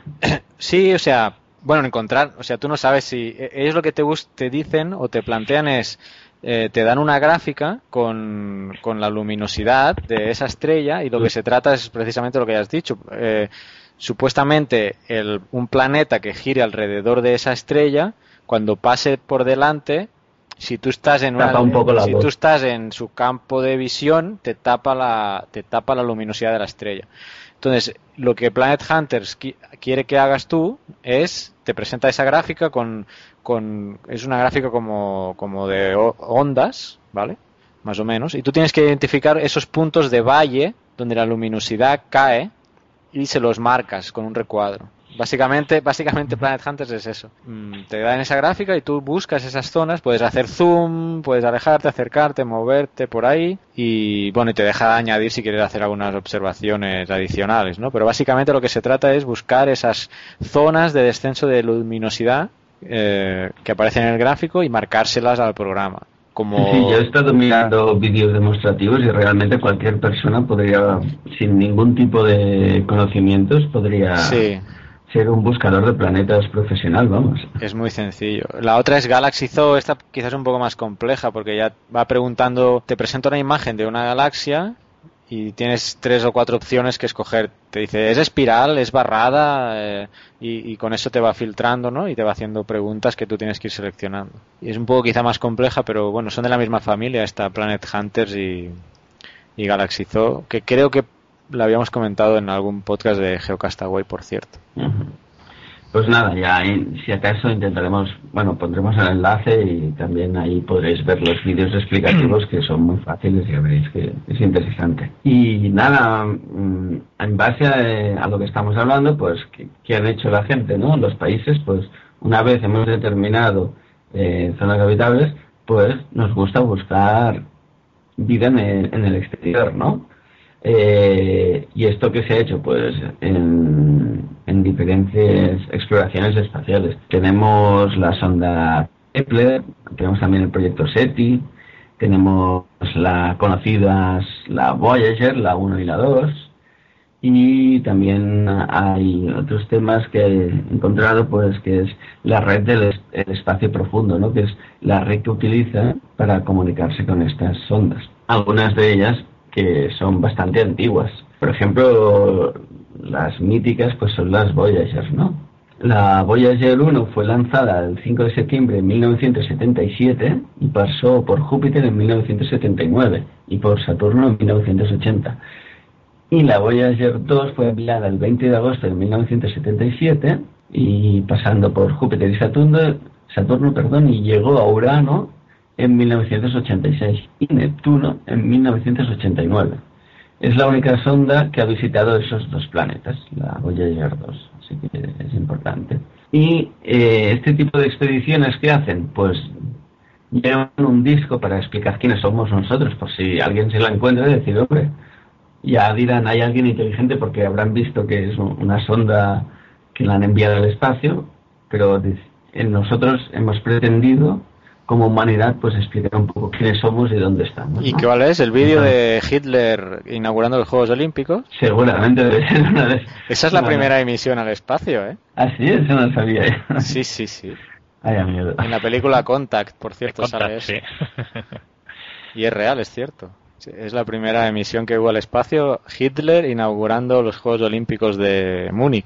Sí, o sea, bueno, encontrar, o sea, tú no sabes si ellos lo que te, te dicen o te plantean es... Eh, te dan una gráfica con, con la luminosidad de esa estrella y lo que se trata es precisamente lo que has dicho. Eh, supuestamente el, un planeta que gire alrededor de esa estrella, cuando pase por delante, si tú estás en una, un poco la si voz. tú estás en su campo de visión, te tapa la te tapa la luminosidad de la estrella. Entonces, lo que Planet Hunters qui- quiere que hagas tú es te presenta esa gráfica con con es una gráfica como como de ondas, ¿vale? Más o menos, y tú tienes que identificar esos puntos de valle donde la luminosidad cae y se los marcas con un recuadro. Básicamente, básicamente Planet Hunters es eso. Te dan esa gráfica y tú buscas esas zonas, puedes hacer zoom, puedes alejarte, acercarte, moverte por ahí y bueno, y te deja añadir si quieres hacer algunas observaciones adicionales, ¿no? Pero básicamente lo que se trata es buscar esas zonas de descenso de luminosidad eh, que aparecen en el gráfico y marcárselas al programa. Como... Sí, yo he estado mirando vídeos demostrativos y realmente cualquier persona podría, sin ningún tipo de conocimientos, podría... Sí. Ser un buscador de planetas profesional, vamos. Es muy sencillo. La otra es Galaxy Zoo, esta quizás es un poco más compleja porque ya va preguntando, te presenta una imagen de una galaxia y tienes tres o cuatro opciones que escoger. Te dice, ¿es espiral? ¿Es barrada? Eh, y, y con eso te va filtrando, ¿no? Y te va haciendo preguntas que tú tienes que ir seleccionando. Y es un poco quizá más compleja, pero bueno, son de la misma familia, esta Planet Hunters y, y Galaxy Zoo, que creo que la habíamos comentado en algún podcast de Geocastaway, por cierto. Pues nada, ya si acaso intentaremos, bueno, pondremos el enlace y también ahí podréis ver los vídeos explicativos que son muy fáciles y ya veréis que es interesante. Y nada, en base a, a lo que estamos hablando, pues, ¿qué, qué han hecho la gente, no? Los países, pues, una vez hemos determinado eh, zonas habitables, pues nos gusta buscar vida en el, en el exterior, ¿no? Eh, y esto que se ha hecho pues en, en diferentes exploraciones espaciales. Tenemos la sonda Kepler, tenemos también el proyecto SETI, tenemos la conocida la Voyager, la uno y la dos, y también hay otros temas que he encontrado, pues que es la red del el espacio profundo, ¿no? Que es la red que utiliza para comunicarse con estas sondas. Algunas de ellas que son bastante antiguas. Por ejemplo, las míticas pues son las Voyager, ¿no? La Voyager uno fue lanzada el cinco de septiembre de mil novecientos setenta y siete y pasó por Júpiter en mil novecientos setenta y nueve y por Saturno en mil novecientos ochenta. Y la Voyager dos fue enviada el veinte de agosto de mil novecientos setenta y siete y pasando por Júpiter y Saturno, Saturno, perdón, y llegó a Urano en mil novecientos ochenta y seis y Neptuno en mil novecientos ochenta y nueve. Es la única sonda que ha visitado esos dos planetas, la Voyager dos, así que es importante. Y eh, este tipo de expediciones, ¿qué hacen? Pues llevan un disco para explicar quiénes somos nosotros, por si alguien se la encuentra y decir, hombre, ya dirán, hay alguien inteligente porque habrán visto que es una sonda que la han enviado al espacio, pero nosotros hemos pretendido como humanidad pues explicar un poco quiénes somos y dónde estamos, ¿no? ¿Y cuál es? ¿El vídeo de Hitler inaugurando los Juegos Olímpicos? Seguramente debe ser una de... Esa es la primera emisión al espacio, ¿eh? Ah, sí, eso no sabía yo. Sí, sí, sí. Ay, amigo. En la película Contact, por cierto, Contact, sale eso. Sí. Y es real, es cierto. Sí, es la primera emisión que hubo al espacio, Hitler inaugurando los Juegos Olímpicos de Múnich.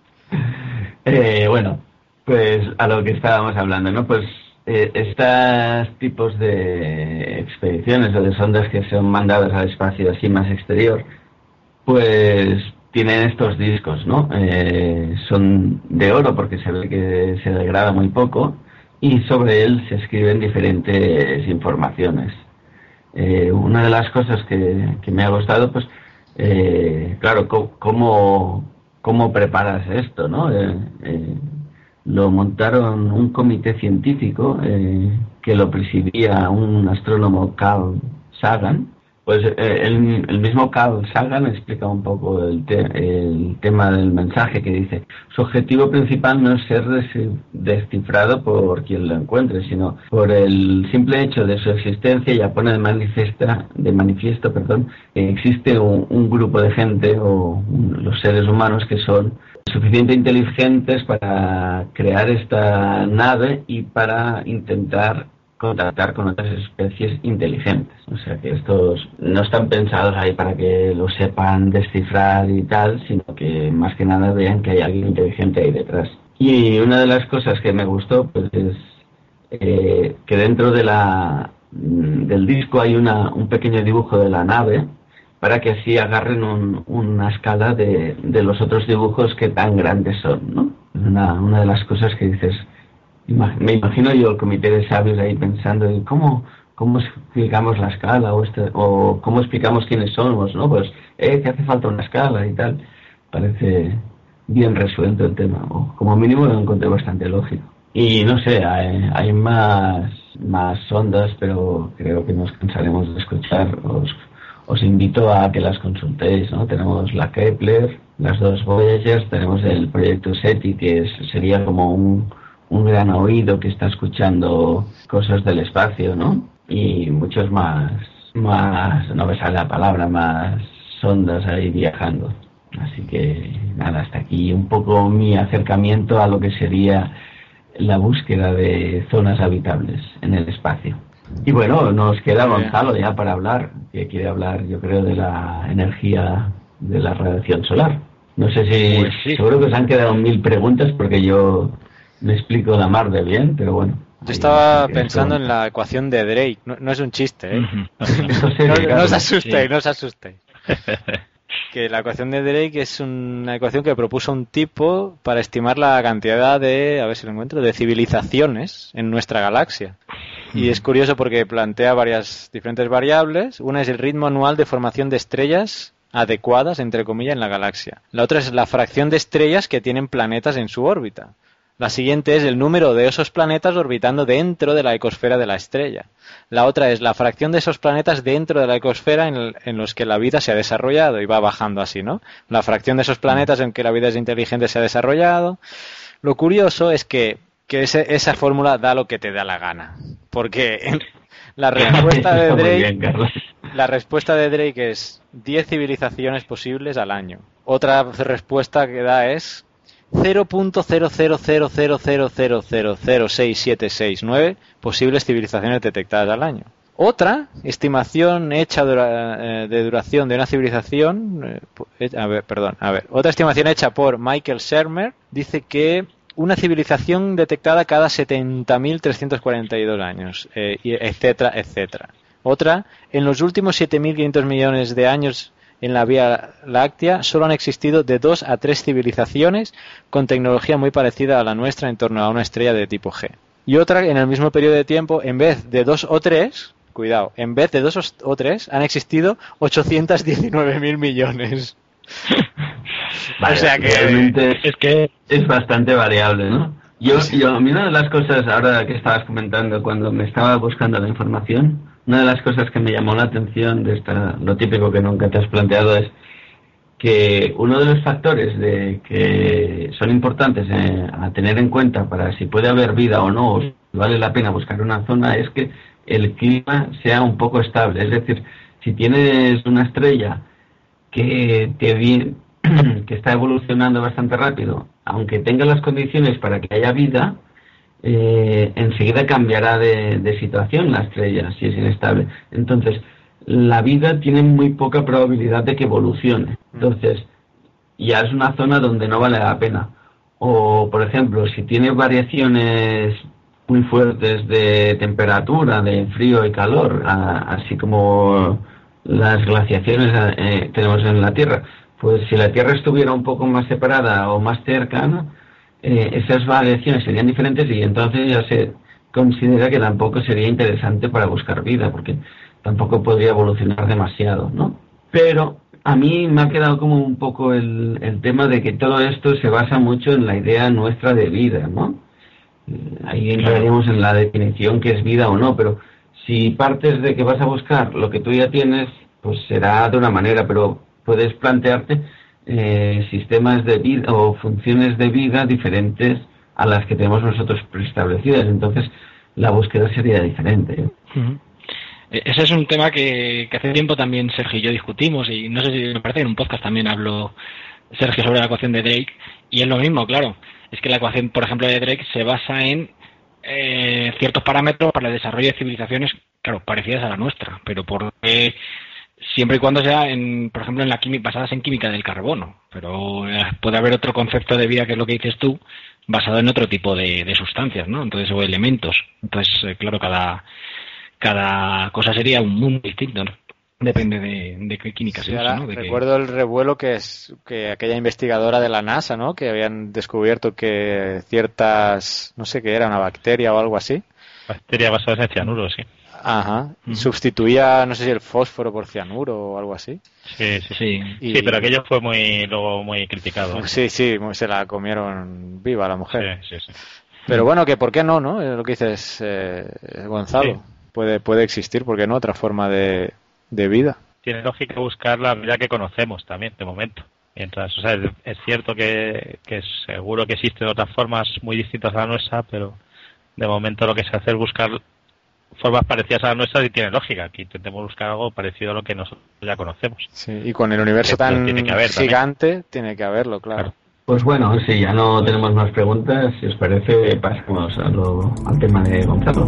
Eh, bueno, pues a lo que estábamos hablando, ¿no? Pues Eh, estos tipos de expediciones o de sondas que son mandadas al espacio así más exterior, pues tienen estos discos, ¿no? Eh, son de oro porque se ve que se degrada muy poco y sobre él se escriben diferentes informaciones. Eh, una de las cosas que, que me ha gustado, pues, eh, claro, cómo, cómo preparas esto, ¿no? Eh, eh, Lo montaron un comité científico eh, que lo presidía un astrónomo, Carl Sagan. Pues eh, el, el mismo Carl Sagan explica un poco el, te, el tema del mensaje, que dice: su objetivo principal no es ser descifrado por quien lo encuentre, sino por el simple hecho de su existencia. Ya pone de, manifiesta, de manifiesto perdón, que existe un, un grupo de gente o un, los seres humanos que son suficientemente inteligentes para crear esta nave y para intentar contactar con otras especies inteligentes. O sea que estos no están pensados ahí para que lo sepan descifrar y tal, sino que más que nada vean que hay alguien inteligente ahí detrás. Y una de las cosas que me gustó pues es eh, que dentro de la del disco hay una, un pequeño dibujo de la nave, para que así agarren un, una escala de, de los otros dibujos que tan grandes son, ¿no? Una, una de las cosas que dices, me imagino yo el comité de sabios ahí pensando en cómo, cómo explicamos la escala o, este, o cómo explicamos quiénes somos, ¿no? Pues, eh, que hace falta una escala y tal. Parece bien resuelto el tema, o como mínimo lo encontré bastante lógico. Y no sé, hay, hay más, más sondas, pero creo que nos cansaremos de escuchar. Os, os invito a que las consultéis, ¿no? Tenemos la Kepler, las dos Voyagers, tenemos el proyecto SETI, que es, sería como un, un gran oído que está escuchando cosas del espacio, ¿no? Y muchos más, más, no me sale la palabra, más sondas ahí viajando. Así que nada, hasta aquí un poco mi acercamiento a lo que sería la búsqueda de zonas habitables en el espacio. Y bueno, nos queda Gonzalo ya para hablar, que quiere hablar, yo creo, de la energía de la radiación solar. No sé si, pues sí. Seguro que os han quedado mil preguntas porque yo me explico la mar de bien, pero bueno. Yo estaba pensando en la ecuación de Drake, no, no es un chiste, ¿eh? Uh-huh. no, no os asustéis, sí. no os asustéis. Que la ecuación de Drake es una ecuación que propuso un tipo para estimar la cantidad de, a ver si lo encuentro, de civilizaciones en nuestra galaxia. Y es curioso porque plantea varias diferentes variables. Una es el ritmo anual de formación de estrellas adecuadas, entre comillas, en la galaxia. La otra es la fracción de estrellas que tienen planetas en su órbita. La siguiente es el número de esos planetas orbitando dentro de la ecosfera de la estrella. La otra es la fracción de esos planetas dentro de la ecosfera en, el, en los que la vida se ha desarrollado, y va bajando así, ¿no? La fracción de esos planetas en que la vida es inteligente se ha desarrollado. Lo curioso es que, que ese, esa fórmula da lo que te da la gana, porque la respuesta de Drake, la respuesta de Drake es diez civilizaciones posibles al año. Otra respuesta que da es cero punto cero cero cero cero cero cero cero cero seis siete seis nueve posibles civilizaciones detectadas al año. Otra estimación hecha de duración de una civilización, a ver, perdón, a ver, otra estimación hecha por Michael Shermer dice que una civilización detectada cada setenta mil trescientos cuarenta y dos años, eh, etcétera, etcétera. Otra, en los últimos siete mil quinientos millones de años en la Vía Láctea solo han existido de dos a tres civilizaciones con tecnología muy parecida a la nuestra en torno a una estrella de tipo G. Y otra, en el mismo periodo de tiempo, en vez de dos o tres, cuidado, en vez de dos o tres, han existido ochocientos diecinueve mil millones. Vale, o sea que realmente es que es bastante variable, ¿no? Yo, yo, a mí una de las cosas, ahora que estabas comentando, cuando me estaba buscando la información, una de las cosas que me llamó la atención de esta, lo típico que nunca te has planteado, es que uno de los factores de que son importantes eh, a tener en cuenta para si puede haber vida o no, o si vale la pena buscar una zona, es que el clima sea un poco estable. Es decir, si tienes una estrella que, te viene, que está evolucionando bastante rápido, aunque tenga las condiciones para que haya vida, Eh, enseguida cambiará de, de situación la estrella si es inestable. Entonces, la vida tiene muy poca probabilidad de que evolucione. Entonces, ya es una zona donde no vale la pena. O, por ejemplo, si tiene variaciones muy fuertes de temperatura, de frío y calor, a, así como las glaciaciones eh, tenemos en la Tierra, pues si la Tierra estuviera un poco más separada o más cercana, Eh, esas variaciones serían diferentes y entonces ya se considera que tampoco sería interesante para buscar vida, porque tampoco podría evolucionar demasiado, ¿no? Pero a mí me ha quedado como un poco el, el tema de que todo esto se basa mucho en la idea nuestra de vida, ¿no? Eh, ahí entraríamos en la definición que es vida o no, pero si partes de que vas a buscar lo que tú ya tienes, pues será de una manera, pero puedes plantearte Eh, sistemas de vida o funciones de vida diferentes a las que tenemos nosotros preestablecidas, entonces la búsqueda sería diferente. Uh-huh. Ese es un tema que, que hace tiempo también Sergio y yo discutimos, y no sé si me parece que en un podcast también habló Sergio sobre la ecuación de Drake, y es lo mismo, claro, es que la ecuación, por ejemplo, de Drake se basa en eh, ciertos parámetros para el desarrollo de civilizaciones, claro, parecidas a la nuestra, pero por eh, siempre y cuando sea, en, por ejemplo, en la química, basadas en química del carbono. Pero eh, puede haber otro concepto de vida, que es lo que dices tú, basado en otro tipo de, de sustancias, ¿no? Entonces, o elementos. Entonces, eh, claro, cada cada cosa sería un mundo distinto, ¿no? Depende de, de qué química sí, se usa, ¿no? De recuerdo que... el revuelo que es que aquella investigadora de la NASA, ¿no? Que habían descubierto que ciertas, no sé qué era, una bacteria o algo así. Bacteria basada en cianuro, sí. Ajá. Ujú. Sustituía, no sé si el fósforo por cianuro o algo así. Sí, sí, Sí. Y- Sí, pero aquello fue muy luego muy criticado. ¿eh? Sí, sí, se la comieron viva la mujer. Sí, sí, sí. Pero bueno, que por qué no, ¿no? Es lo que dices, eh, Gonzalo. Sí. Puede, puede existir, ¿por qué no? Otra forma de, de vida. Tiene lógica buscar la vida que conocemos también, de momento. Mientras, o sea, es, es cierto que, que seguro que existen otras formas muy distintas a la nuestra, pero de momento lo que se hace es buscar formas parecidas a las nuestras y tiene lógica. Que intentemos buscar algo parecido a lo que nosotros ya conocemos. Sí, y con el universo Que- que tan tiene que haber también. gigante, tiene que haberlo, claro. Claro. Pues bueno, si ya no tenemos más preguntas, si os parece, pasemos a lo- al tema de Gonzalo.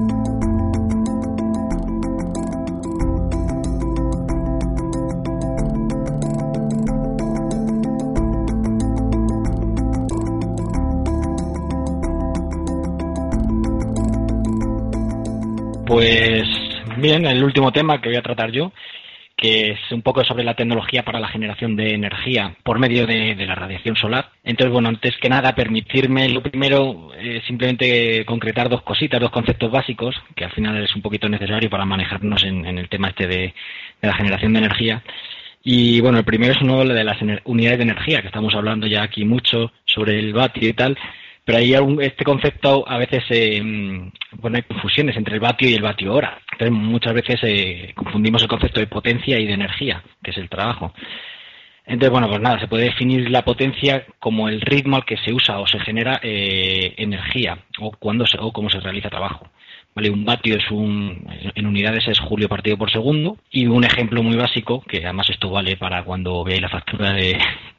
Pues bien, el último tema que voy a tratar yo, que es un poco sobre la tecnología para la generación de energía por medio de, de la radiación solar. Entonces, bueno, antes que nada, permitirme lo primero, eh, simplemente concretar dos cositas, dos conceptos básicos, que al final es un poquito necesario para manejarnos en, en el tema este de, de la generación de energía. Y bueno, el primero es uno de las ener- unidades de energía, que estamos hablando ya aquí mucho sobre el vatio y tal. Pero ahí algún- este concepto a veces eh, mm, bueno, hay confusiones entre el vatio y el vatio hora. Entonces muchas veces eh, confundimos el concepto de potencia y de energía, que es el trabajo. Entonces, bueno, pues nada, se puede definir la potencia como el ritmo al que se usa o se genera eh, energía o cuando se, o cómo se realiza trabajo. Vale, un vatio es un, en unidades es julio partido por segundo, y un ejemplo muy básico, que además esto vale para cuando veáis la factura de,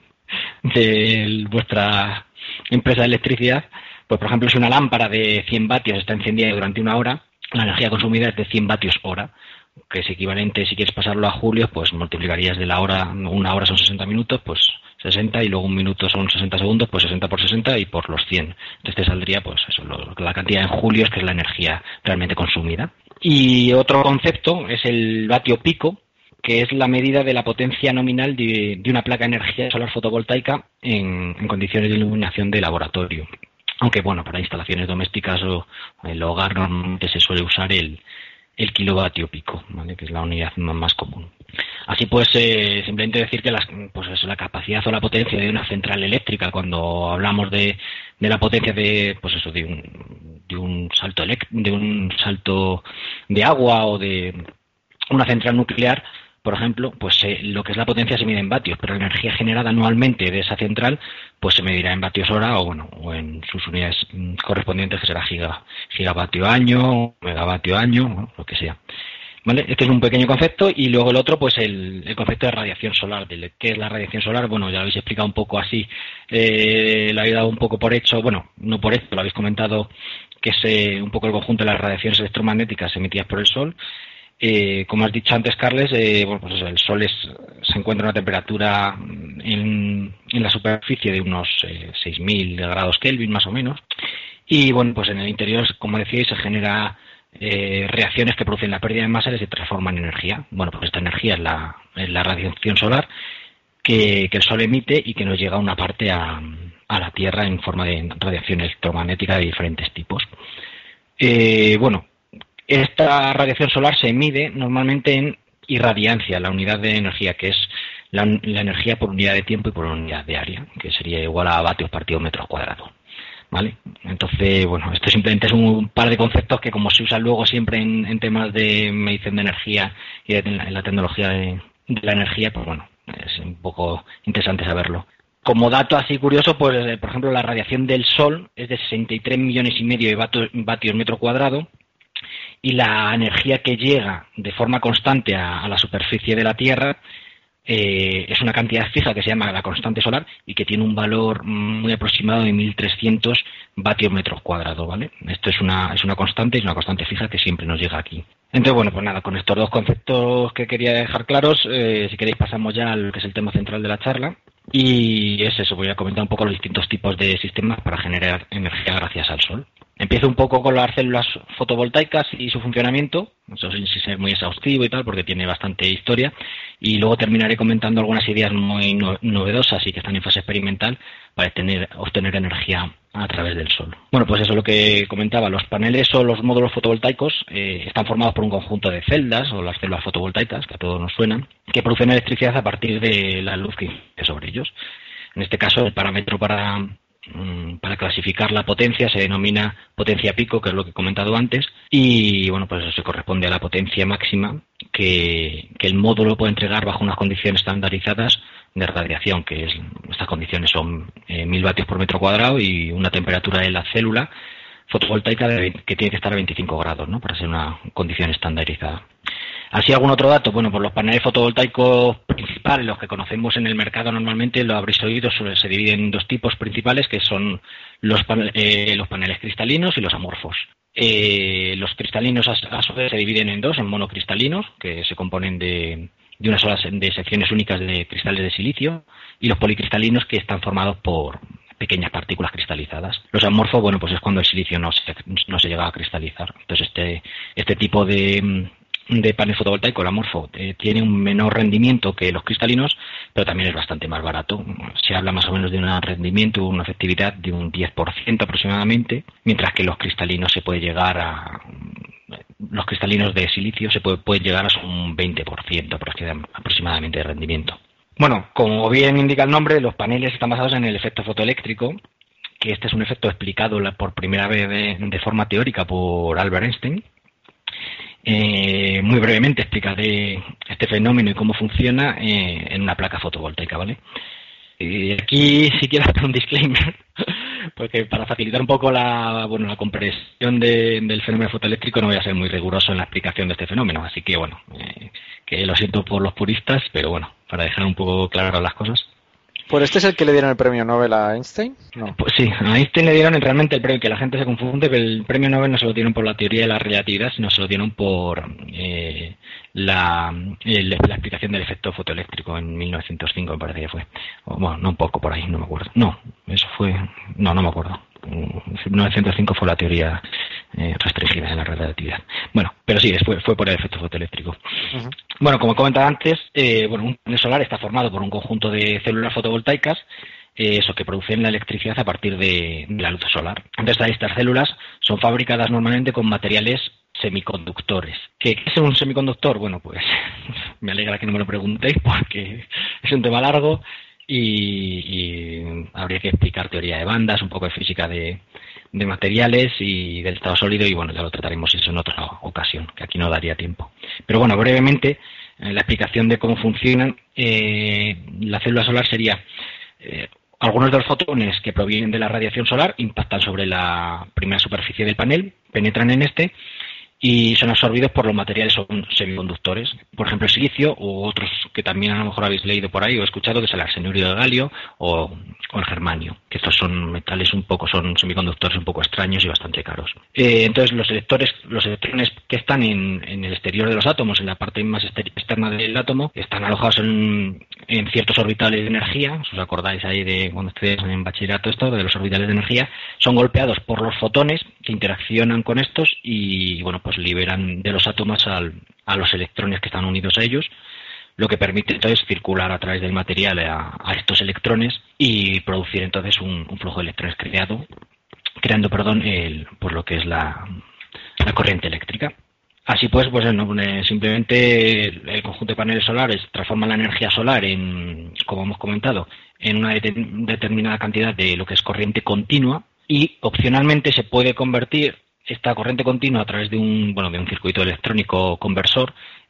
de vuestra empresa de electricidad, pues por ejemplo si una lámpara de cien vatios está encendida durante una hora, la energía consumida es de cien vatios hora, que es equivalente, si quieres pasarlo a julios, pues multiplicarías de la hora, una hora son sesenta minutos, pues sesenta, y luego un minuto son sesenta segundos, pues sesenta por sesenta y por los cien. Entonces te saldría pues eso, lo- la cantidad en julios, que es la energía realmente consumida. Y otro concepto es el vatio pico, que es la medida de la potencia nominal de, de una placa de energía solar fotovoltaica en, en condiciones de iluminación de laboratorio. Aunque bueno, para instalaciones domésticas o el hogar normalmente se suele usar el, el kilovatio pico, ¿vale? Que es la unidad más, más común. Así pues, eh, simplemente decir que las, pues eso, la capacidad o la potencia de una central eléctrica, cuando hablamos de, de la potencia de, pues eso, de un, de un salto elect- de un salto de agua o de una central nuclear, por ejemplo, pues eh, lo que es la potencia se mide en vatios, pero la energía generada anualmente de esa central pues se medirá en vatios hora o bueno, o en sus unidades mm, correspondientes, que será giga, gigavatio año, megavatio año, bueno, lo que sea. ¿Vale? Este es un pequeño concepto, y luego el otro, pues el, el concepto de radiación solar. De ¿qué es la radiación solar? Bueno, ya lo habéis explicado un poco así, eh, lo habéis dado un poco por hecho, bueno, no por hecho, lo habéis comentado, que es eh, un poco el conjunto de las radiaciones electromagnéticas emitidas por el Sol. Eh, como has dicho antes, Carles, eh, bueno, pues eso, el Sol es, se encuentra a una temperatura en, en la superficie de unos eh, seis mil grados Kelvin, más o menos. Y bueno, pues en el interior, como decíais, se genera eh, reacciones que producen la pérdida de masa y se transforman en energía. Bueno, pues esta energía es la, es la radiación solar que, que el Sol emite y que nos llega a una parte a, a la Tierra en forma de radiación electromagnética de diferentes tipos. Eh, bueno, esta radiación solar se mide normalmente en irradiancia, la unidad de energía, que es la, la energía por unidad de tiempo y por unidad de área, que sería igual a vatios partido metros cuadrados. ¿Vale? Entonces, bueno, esto simplemente es un par de conceptos que, como se usan luego siempre en, en temas de medición de energía y de, en la tecnología de, de la energía, pues bueno, es un poco interesante saberlo. Como dato así curioso, pues eh, por ejemplo, la radiación del Sol es de sesenta y tres millones y medio de vatios, vatios metro cuadrado, y la energía que llega de forma constante a, a la superficie de la Tierra eh, es una cantidad fija que se llama la constante solar y que tiene un valor muy aproximado de mil trescientos vatios metros cuadrados, ¿vale? Esto es una, es una constante, es una constante fija que siempre nos llega aquí. Entonces, bueno, pues nada, con estos dos conceptos que quería dejar claros, eh, si queréis pasamos ya al que es el tema central de la charla. Y es eso, voy a comentar un poco los distintos tipos de sistemas para generar energía gracias al Sol. Empiezo un poco con las células fotovoltaicas y su funcionamiento, eso sin ser muy exhaustivo y tal, porque tiene bastante historia, y luego terminaré comentando algunas ideas muy no- novedosas y que están en fase experimental para tener, obtener energía a través del sol. Bueno, pues eso es lo que comentaba. Los paneles o los módulos fotovoltaicos eh, están formados por un conjunto de celdas, o las células fotovoltaicas, que a todos nos suenan, que producen electricidad a partir de la luz que incide sobre ellos. En este caso, el parámetro para, mm, para clasificar la potencia se denomina potencia pico, que es lo que he comentado antes, y bueno, pues eso se corresponde a la potencia máxima que, que el módulo puede entregar bajo unas condiciones estandarizadas de radiación, que es, estas condiciones son eh, mil vatios por metro cuadrado y una temperatura de la célula fotovoltaica de, que tiene que estar a veinticinco grados, ¿no?, para ser una condición estandarizada. Así, algún otro dato, bueno, pues los paneles fotovoltaicos principales, los que conocemos en el mercado normalmente, lo habréis oído, se dividen en dos tipos principales, que son los, pan, eh, los paneles cristalinos y los amorfos. Eh, los cristalinos a, a su vez se dividen en dos, en monocristalinos, que se componen de, de una sola de secciones únicas de cristales de silicio, y los policristalinos, que están formados por pequeñas partículas cristalizadas. Los amorfos, bueno, pues es cuando el silicio no se, no se llega a cristalizar. Entonces este, este tipo de, de panel fotovoltaico, el amorfo, eh, tiene un menor rendimiento que los cristalinos, pero también es bastante más barato. Se habla más o menos de un rendimiento, una efectividad de un diez por ciento aproximadamente, mientras que los cristalinos se puede llegar a... Los cristalinos de silicio se puede, puede llegar a un veinte por ciento aproximadamente de rendimiento. Bueno, como bien indica el nombre, los paneles están basados en el efecto fotoeléctrico, que este es un efecto explicado por primera vez de, de forma teórica por Albert Einstein. Eh, muy brevemente explicaré este fenómeno y cómo funciona eh, en una placa fotovoltaica, ¿vale? Y aquí sí quiero hacer un disclaimer, porque para facilitar un poco la, bueno, la comprensión de, del fenómeno fotoeléctrico no voy a ser muy riguroso en la explicación de este fenómeno, así que bueno, eh, que lo siento por los puristas, pero bueno, para dejar un poco claras las cosas. ¿Por este es el que le dieron el premio Nobel a Einstein? No. Pues sí, a Einstein le dieron realmente el premio, que la gente se confunde, que el premio Nobel no se lo dieron por la teoría de la relatividad, sino se lo dieron por eh, la, el, la explicación del efecto fotoeléctrico en mil novecientos cinco, me parece que fue. O, bueno, no un poco por ahí, no me acuerdo. No, eso fue... No, no me acuerdo. mil novecientos cinco fue la teoría eh, restringida de la relatividad. Bueno, pero sí, después fue por el efecto fotoeléctrico. Uh-huh. Bueno, como he comentado antes, eh, bueno, un panel solar está formado por un conjunto de células fotovoltaicas, eh, eso que producen la electricidad a partir de, de la luz solar. Entonces, estas células son fabricadas normalmente con materiales semiconductores. ¿Qué, qué es un semiconductor? Bueno, pues me alegra que no me lo preguntéis porque es un tema largo y, y habría que explicar teoría de bandas, un poco de física de, de materiales y del estado sólido, y bueno, ya lo trataremos eso en otra ocasión, que aquí no daría tiempo. Pero bueno, brevemente, eh, la explicación de cómo funcionan, eh, la célula solar sería... Eh, algunos de los fotones que provienen de la radiación solar impactan sobre la primera superficie del panel, penetran en este y son absorbidos por los materiales son semiconductores, por ejemplo el silicio u otros que también a lo mejor habéis leído por ahí o escuchado, que es el arsenuro de galio o, o el germanio, que estos son metales un poco, son semiconductores un poco extraños y bastante caros. Eh, entonces los electores, los electrones que están en, en el exterior de los átomos, en la parte más externa del átomo, están alojados en, en ciertos orbitales de energía. Si os acordáis ahí de cuando ustedes en bachillerato esto, de los orbitales de energía, son golpeados por los fotones que interaccionan con estos y bueno, pues liberan de los átomos al, a los electrones que están unidos a ellos, lo que permite entonces circular a través del material a, a estos electrones y producir entonces un, un flujo de electrones creado, creando perdón, el, por lo que es la, la corriente eléctrica. Así pues, pues no, simplemente el, el conjunto de paneles solares transforma la energía solar en, como hemos comentado, en una de, determinada cantidad de lo que es corriente continua, y opcionalmente se puede convertir esta corriente continua a través de un, bueno, de un circuito electrónico conversor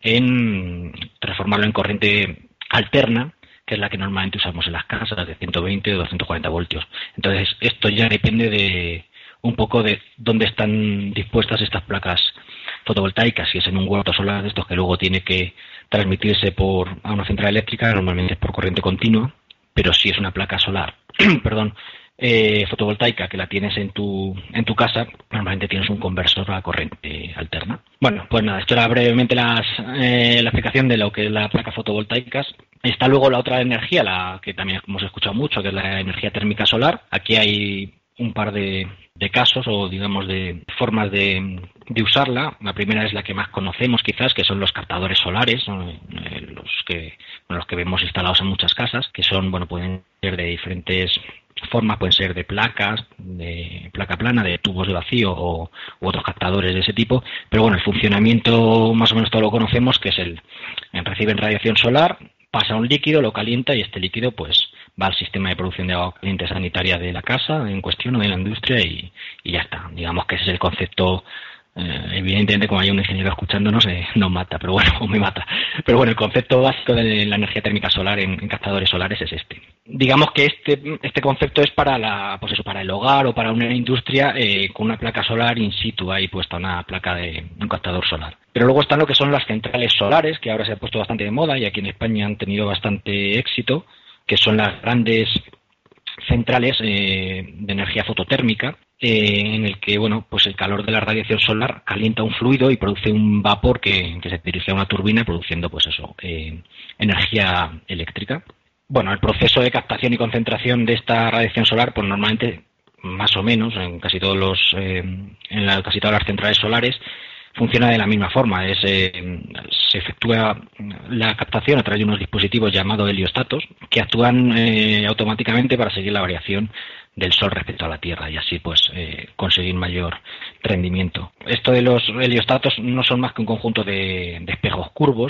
en transformarlo en corriente alterna, que es la que normalmente usamos en las casas, de ciento veinte o doscientos cuarenta voltios. Entonces, esto ya depende de un poco de dónde están dispuestas estas placas fotovoltaicas. Si es en un huerto solar de estos que luego tiene que transmitirse por a una central eléctrica, normalmente es por corriente continua, pero si es una placa solar, perdón, Eh, fotovoltaica que la tienes en tu en tu casa, normalmente tienes un conversor a corriente alterna. Bueno, pues nada, esto era brevemente las, eh, la explicación de lo que es la placa fotovoltaicas. Está luego la otra energía, la que también hemos escuchado mucho, que es la energía térmica solar. Aquí hay un par de, de casos o digamos de formas de, de usarla. La primera es la que más conocemos quizás, que son los captadores solares, ¿no? eh, los que bueno, los que vemos instalados en muchas casas, que son, bueno, pueden ser de diferentes formas pueden ser de placas, de placa plana, de tubos de vacío o u otros captadores de ese tipo, pero bueno, el funcionamiento más o menos todo lo conocemos, que es el, el reciben radiación solar, pasa un líquido, lo calienta y este líquido pues va al sistema de producción de agua caliente sanitaria de la casa en cuestión o de la industria y, y ya está. Digamos que ese es el concepto. Eh, evidentemente, como hay un ingeniero escuchándonos, eh, nos mata, pero bueno, o me mata. Pero bueno, el concepto básico de la energía térmica solar en, en captadores solares es este. Digamos que este este concepto es para la pues eso, para el hogar o para una industria eh, con una placa solar in situ ahí puesta, una placa de un captador solar. Pero luego están lo que son las centrales solares, que ahora se ha puesto bastante de moda y aquí en España han tenido bastante éxito, que son las grandes centrales eh, de energía fototérmica, eh, en el que bueno pues el calor de la radiación solar calienta un fluido y produce un vapor que, que se dirige a una turbina produciendo pues eso eh, energía eléctrica. Bueno, el proceso de captación y concentración de esta radiación solar pues normalmente más o menos en casi todos los eh, en la, casi todas las centrales solares funciona de la misma forma. Es, eh, se efectúa la captación a través de unos dispositivos llamados heliostatos que actúan eh, automáticamente para seguir la variación del Sol respecto a la Tierra y así pues eh, conseguir mayor rendimiento. Esto de los heliostatos no son más que un conjunto de, de espejos curvos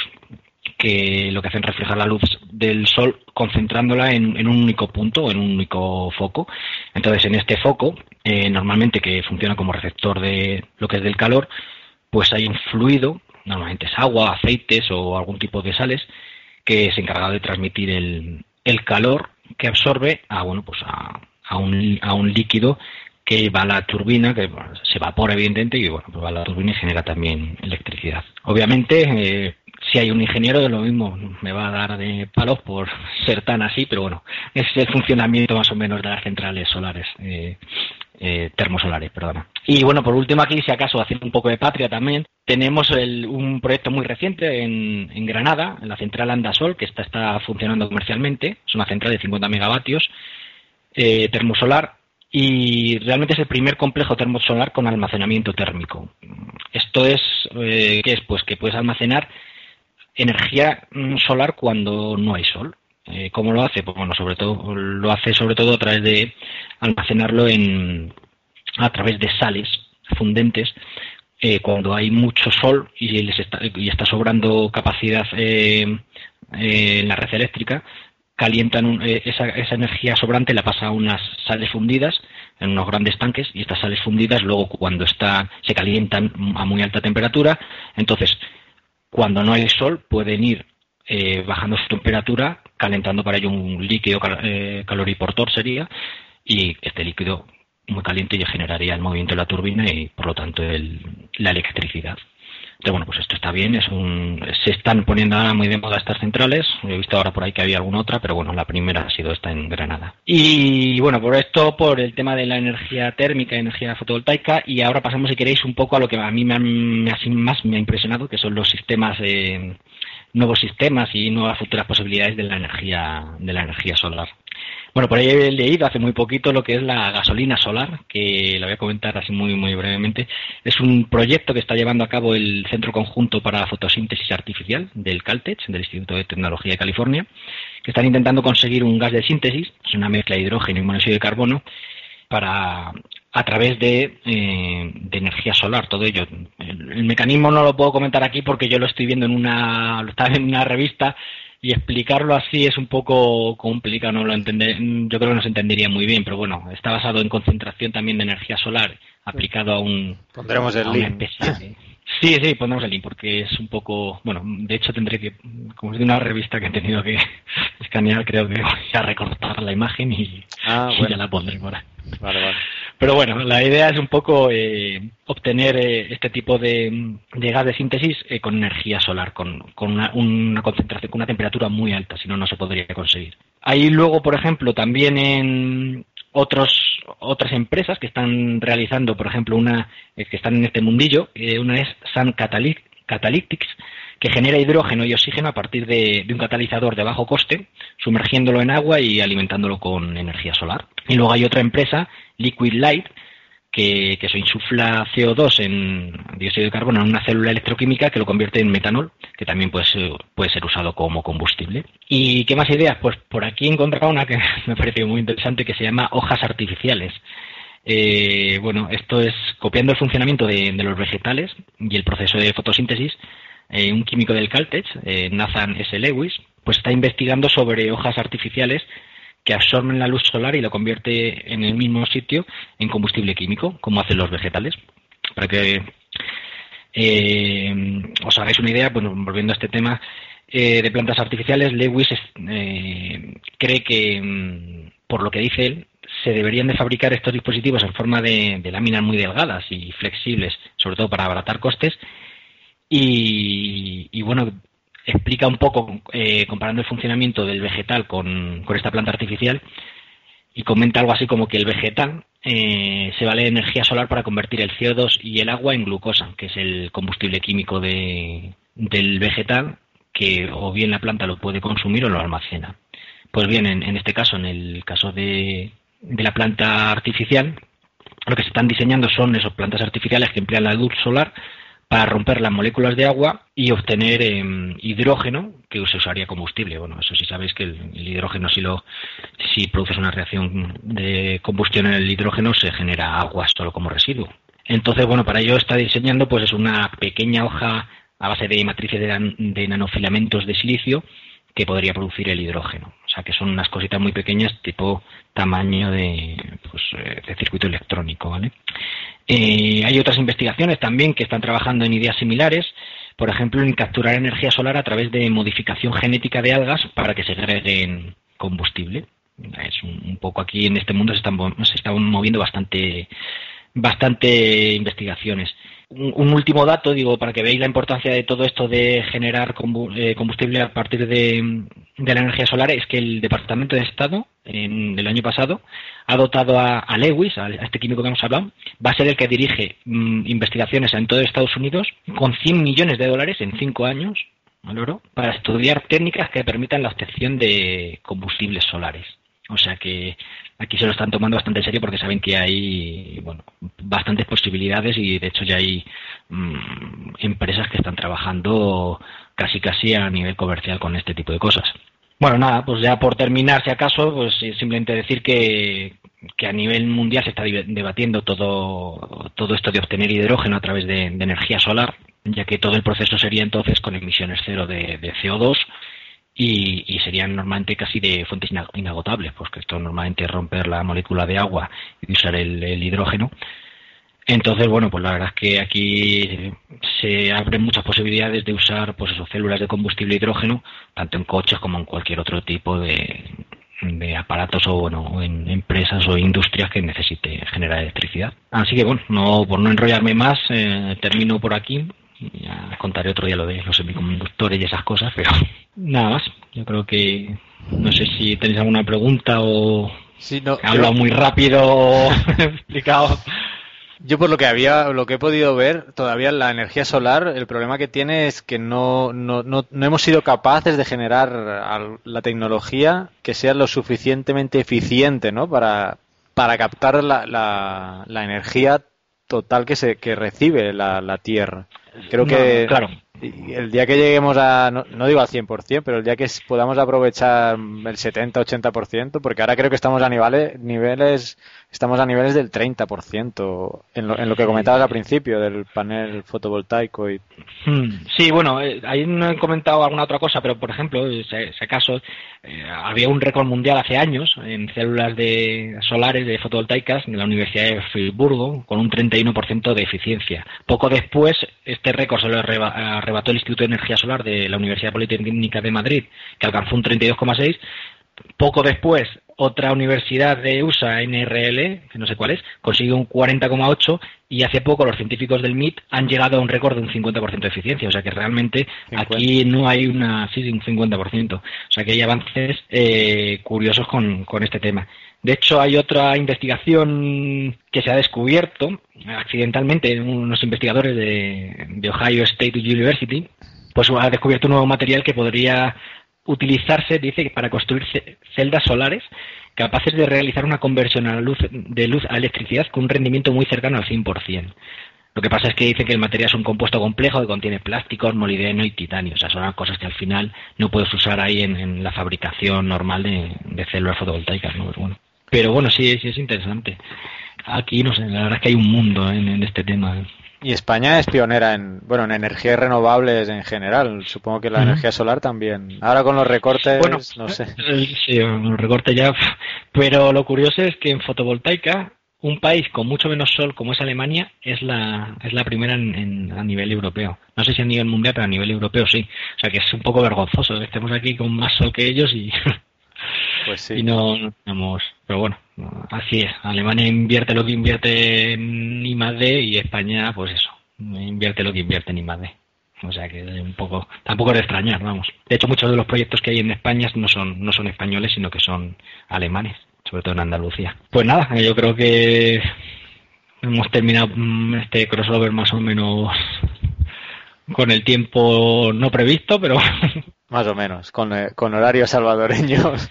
que lo que hacen reflejar la luz del Sol concentrándola en, en un único punto o en un único foco. Entonces en este foco, eh, normalmente que funciona como receptor de lo que es del calor, pues hay un fluido, normalmente es agua, aceites o algún tipo de sales, que es encargado de transmitir el, el calor que absorbe a bueno pues a, a, un, a un líquido que va a la turbina, que bueno, se evapora evidentemente y bueno pues va a la turbina y genera también electricidad. Obviamente, eh, si hay un ingeniero de lo mismo me va a dar de palos por ser tan así, pero bueno, ese es el funcionamiento más o menos de las centrales solares. Eh, Eh, termosolares, perdona. Y bueno, por último aquí, si acaso, haciendo un poco de patria también, tenemos el, un proyecto muy reciente en, en Granada, en la central Andasol, que está, está funcionando comercialmente. Es una central de cincuenta megavatios eh, termosolar y realmente es el primer complejo termosolar con almacenamiento térmico. Esto es, eh, ¿qué es? Pues que puedes almacenar energía solar cuando no hay sol. Eh, ¿Cómo lo hace? Pues bueno, sobre todo lo hace sobre todo a través de almacenarlo en a través de sales fundentes eh, cuando hay mucho sol y les está, y está sobrando capacidad eh, eh, en la red eléctrica, calientan un, eh, esa, esa energía sobrante la pasa a unas sales fundidas en unos grandes tanques y estas sales fundidas luego cuando está se calientan a muy alta temperatura, entonces cuando no hay sol pueden ir eh, bajando su temperatura, calentando para ello un líquido cal, eh, caloriportor sería, y este líquido muy caliente ya generaría el movimiento de la turbina y por lo tanto el, la electricidad. Entonces bueno, pues esto está bien, es un, se están poniendo ahora muy de moda estas centrales, he visto ahora por ahí que había alguna otra, pero bueno, la primera ha sido esta en Granada. Y bueno, por esto, por el tema de la energía térmica, energía fotovoltaica, y ahora pasamos, si queréis, un poco a lo que a mí me ha, me ha, más me ha impresionado, que son los sistemas eh, nuevos sistemas y nuevas futuras posibilidades de la energía de la energía solar. Bueno, por ahí he leído hace muy poquito lo que es la gasolina solar, que lo voy a comentar así muy muy brevemente. Es un proyecto que está llevando a cabo el Centro Conjunto para Fotosíntesis Artificial del Caltech, del Instituto de Tecnología de California, que están intentando conseguir un gas de síntesis, es una mezcla de hidrógeno y monóxido de carbono, para a través de, eh, de energía solar, todo ello. El, el mecanismo no lo puedo comentar aquí porque yo lo estoy viendo en una, lo estaba en una revista y explicarlo así es un poco complicado, no lo entender, yo creo que no se entendería muy bien, pero bueno, está basado en concentración también de energía solar aplicado a un pondremos el link. Sí, sí, pondremos el link porque es un poco, bueno, de hecho tendré que, como es de una revista que he tenido que escanear, creo que voy a recortar la imagen y, ah, y bueno. ya la pondré por ahí. Vale, vale. Pero bueno, la idea es un poco eh, obtener eh, este tipo de, de gas de síntesis eh, con energía solar, con, con una, una concentración, con una temperatura muy alta, si no, no se podría conseguir. Hay luego, por ejemplo, también en otros otras empresas que están realizando, por ejemplo, una eh, que están en este mundillo, eh, una es Sun Catalytics, que genera hidrógeno y oxígeno a partir de, de un catalizador de bajo coste, sumergiéndolo en agua y alimentándolo con energía solar. Y luego hay otra empresa, Liquid Light, que, que eso insufla C O dos en dióxido de carbono en una célula electroquímica que lo convierte en metanol, que también puede ser, puede ser usado como combustible. ¿Y qué más ideas? Pues por aquí he encontrado una que me ha parecido muy interesante, que se llama hojas artificiales. Eh, bueno, esto es copiando el funcionamiento de, de los vegetales y el proceso de fotosíntesis. Eh, un químico del Caltech, eh, Nathan S. Lewis, pues está investigando sobre hojas artificiales que absorben la luz solar y lo convierte en el mismo sitio en combustible químico, como hacen los vegetales. Para que eh, os hagáis una idea, bueno, volviendo a este tema eh, de plantas artificiales, Lewis eh, cree que, mm, por lo que dice él, se deberían de fabricar estos dispositivos en forma de, de láminas muy delgadas y flexibles, sobre todo para abaratar costes, y, y bueno, explica un poco, eh, comparando el funcionamiento del vegetal con, con esta planta artificial, y comenta algo así como que el vegetal eh, se vale de energía solar para convertir el C O dos y el agua en glucosa, que es el combustible químico de, del vegetal, que o bien la planta lo puede consumir o lo almacena. Pues bien, en, en este caso, en el caso de, de la planta artificial, lo que se están diseñando son esas plantas artificiales que emplean la luz solar para romper las moléculas de agua y obtener eh, hidrógeno que se usaría combustible. Bueno, eso sí sabéis que el, el hidrógeno, si lo si produces una reacción de combustión en el hidrógeno, se genera agua solo como residuo. Entonces, bueno, para ello está diseñando pues es una pequeña hoja a base de matrices de, de nanofilamentos de silicio que podría producir el hidrógeno. O sea, que son unas cositas muy pequeñas, tipo tamaño de, pues, de circuito electrónico, ¿vale? Eh, hay otras investigaciones también que están trabajando en ideas similares, por ejemplo, en capturar energía solar a través de modificación genética de algas para que segreguen combustible. Es un, un poco aquí en este mundo se están, se están moviendo bastante, bastante investigaciones. Un, un último dato, digo, para que veáis la importancia de todo esto de generar combustible a partir de, de la energía solar, es que el Departamento de Estado, en el año pasado, ha dotado a, a Lewis, a, a este químico que hemos hablado, va a ser el que dirige mmm, investigaciones en todo Estados Unidos, con cien millones de dólares en cinco años, ¿al oro?, para estudiar técnicas que permitan la obtención de combustibles solares. O sea que aquí se lo están tomando bastante en serio porque saben que hay, bueno, bastantes posibilidades y de hecho ya hay mmm, empresas que están trabajando casi casi a nivel comercial con este tipo de cosas. Bueno, nada, pues ya por terminar, si acaso, pues simplemente decir que, que a nivel mundial se está debatiendo todo, todo esto de obtener hidrógeno a través de, de energía solar, ya que todo el proceso sería entonces con emisiones cero de, de C O dos y, y serían normalmente casi de fuentes inagotables, pues que esto normalmente es romper la molécula de agua y usar el, el hidrógeno. Entonces, bueno, pues la verdad es que aquí se abren muchas posibilidades de usar, pues eso, células de combustible hidrógeno, tanto en coches como en cualquier otro tipo de, de aparatos o, bueno, en empresas o industrias que necesite generar electricidad. Así que, bueno, no por no enrollarme más, eh, termino por aquí. Ya contaré otro día lo de los semiconductores y esas cosas, pero nada más. Yo creo que, no sé si tenéis alguna pregunta o sí, no, he hablado yo... muy rápido o explicado. Yo por lo que había, lo que he podido ver, todavía la energía solar, el problema que tiene es que no, no, no, no hemos sido capaces de generar la tecnología que sea lo suficientemente eficiente, ¿no? Para, para captar la, la, la energía total que se que recibe la, la Tierra. Creo que no, claro. El día que lleguemos a, no, no digo al cien por ciento, pero el día que podamos aprovechar el setenta ochenta por ciento, porque ahora creo que estamos a niveles, niveles estamos a niveles del treinta por ciento en lo, en lo que comentabas al principio del panel fotovoltaico. Y... Sí, bueno, eh, ahí no he comentado alguna otra cosa, pero por ejemplo, si, si acaso, eh, había un récord mundial hace años en células de solares de fotovoltaicas en la Universidad de Friburgo con un treinta y uno por ciento de eficiencia. Poco después, este récord se lo arreba, arrebató el Instituto de Energía Solar de la Universidad Politécnica de Madrid, que alcanzó un treinta y dos coma seis. Poco después, otra universidad de U S A, N R L, que no sé cuál es, consiguió un cuarenta coma ocho, y hace poco los científicos del M I T han llegado a un récord de un cincuenta por ciento de eficiencia. O sea que realmente cincuenta aquí no hay una... sí, un cincuenta por ciento. O sea que hay avances eh, curiosos con, con este tema. De hecho, hay otra investigación que se ha descubierto accidentalmente, unos investigadores de, de Ohio State University, pues ha descubierto un nuevo material que podría utilizarse, dice, para construir celdas solares capaces de realizar una conversión a la luz, de luz a electricidad con un rendimiento muy cercano al cien por ciento. Lo que pasa es que dice que el material es un compuesto complejo que contiene plásticos, molibdeno y titanio. O sea, son cosas que al final no puedes usar ahí en, en la fabricación normal de, de células fotovoltaicas, ¿no? Pero bueno, Pero bueno sí, sí es interesante. Aquí, no sé, la verdad es que hay un mundo en, en este tema. Y España es pionera en, bueno, en energías renovables en general. Supongo que la uh-huh. energía solar también. Ahora con los recortes, bueno, no sé. Sí, los recortes ya. Pero lo curioso es que en fotovoltaica, un país con mucho menos sol como es Alemania es la es la primera en, en, a nivel europeo. No sé si a nivel mundial, pero a nivel europeo sí. O sea que es un poco vergonzoso que estemos aquí con más sol que ellos y, pues sí. y no tenemos. Pero bueno, así es. Alemania invierte lo que invierte en I más D y España, pues eso, invierte lo que invierte en I más D. O sea que un poco, tampoco es de extrañar, vamos. De hecho, muchos de los proyectos que hay en España no son no son españoles, sino que son alemanes, sobre todo en Andalucía. Pues nada, yo creo que hemos terminado este crossover más o menos con el tiempo no previsto, pero más o menos, con, con horarios salvadoreños.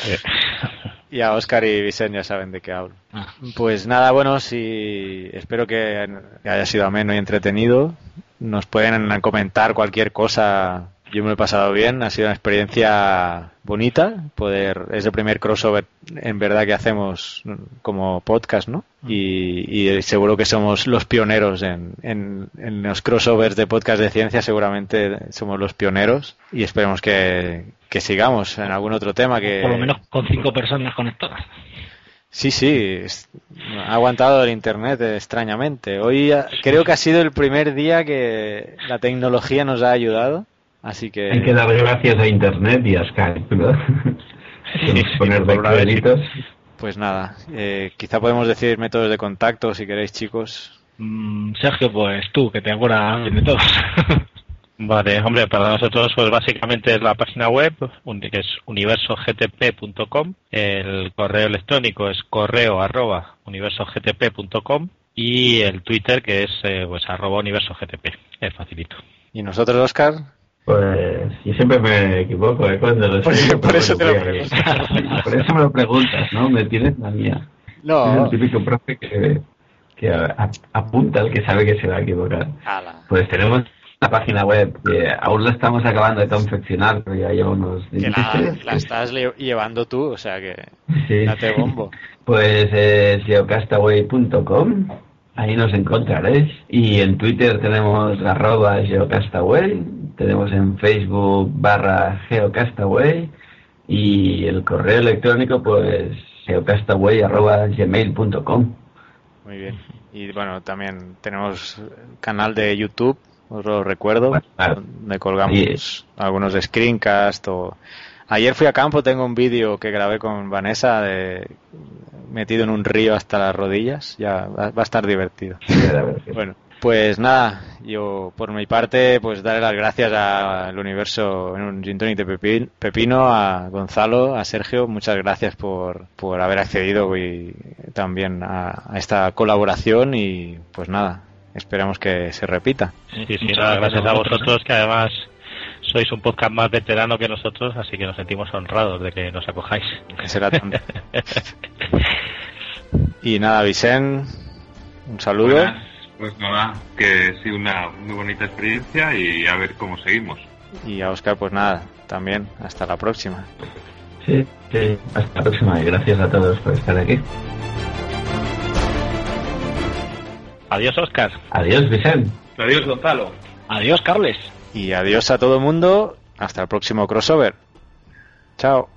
Y a Óscar y Vicente ya saben de qué hablo. Ah. Pues nada, bueno, sí, espero que haya sido ameno y entretenido. Nos pueden comentar cualquier cosa. Yo me lo he pasado bien, ha sido una experiencia bonita. Poder, es el primer crossover en verdad que hacemos como podcast, ¿no? Y, y seguro que somos los pioneros en, en, en los crossovers de podcast de ciencia, seguramente somos los pioneros y esperemos que, que sigamos en algún otro tema que... Por lo menos con cinco personas conectadas. Sí, sí, ha aguantado el internet extrañamente. Hoy creo que ha sido el primer día que la tecnología nos ha ayudado. Así que... Hay que dar gracias a Internet y a Skype, ¿no? Sí, poner de créditos. Pues nada, eh, quizá podemos decir métodos de contacto, si queréis, chicos. Mm, Sergio, pues tú, que te acuerdas de todos. Vale, hombre, para nosotros pues básicamente es la página web, que es universo g t p punto com, el correo electrónico es correo arroba universo g t p punto com y el Twitter que es eh, pues arroba universo g t p, es facilito. ¿Y nosotros, Óscar? Pues yo siempre me equivoco, ¿eh? Cuando lo por, sé, por eso te lo pregunto. Por eso me lo preguntas, ¿no? Me tienes la mía. No. Es el típico profe que, que a, apunta al que sabe que se va a equivocar. Ala. Pues tenemos la página web que aún la estamos acabando de confeccionar, pero ya lleva unos... Que la, la estás llevando tú, o sea que sí. Date bombo. Pues es geocastaway punto com, ahí nos encontraréis. Y en Twitter tenemos arroba geocastaway, tenemos en Facebook barra geocastaway y el correo electrónico pues geocastaway arroba gmail punto com. Muy bien. Y bueno, también tenemos canal de YouTube, os lo recuerdo, bueno, claro. Donde colgamos sí. algunos screencasts o... Ayer fui a campo, tengo un vídeo que grabé con Vanessa de metido en un río hasta las rodillas, ya va, va a estar divertido. Bueno, pues nada, yo por mi parte pues darle las gracias al universo en un Gin Tonic de Pepino, a Gonzalo, a Sergio, muchas gracias por, por haber accedido y también a, a esta colaboración y pues nada, esperamos que se repita. Sí, sí, sí nada, gracias a vosotros que además sois un podcast más veterano que nosotros, así que nos sentimos honrados de que nos acojáis. Que será tanto. Y nada, Vicente, un saludo. Buenas. Pues nada, que sí, una muy bonita experiencia y a ver cómo seguimos. Y a Óscar, pues nada, también, hasta la próxima. Sí, sí, hasta la próxima y gracias a todos por estar aquí. Adiós, Óscar. Adiós, Vicente. Adiós, Gonzalo. Adiós, Carles. Y adiós a todo el mundo, hasta el próximo crossover. Chao.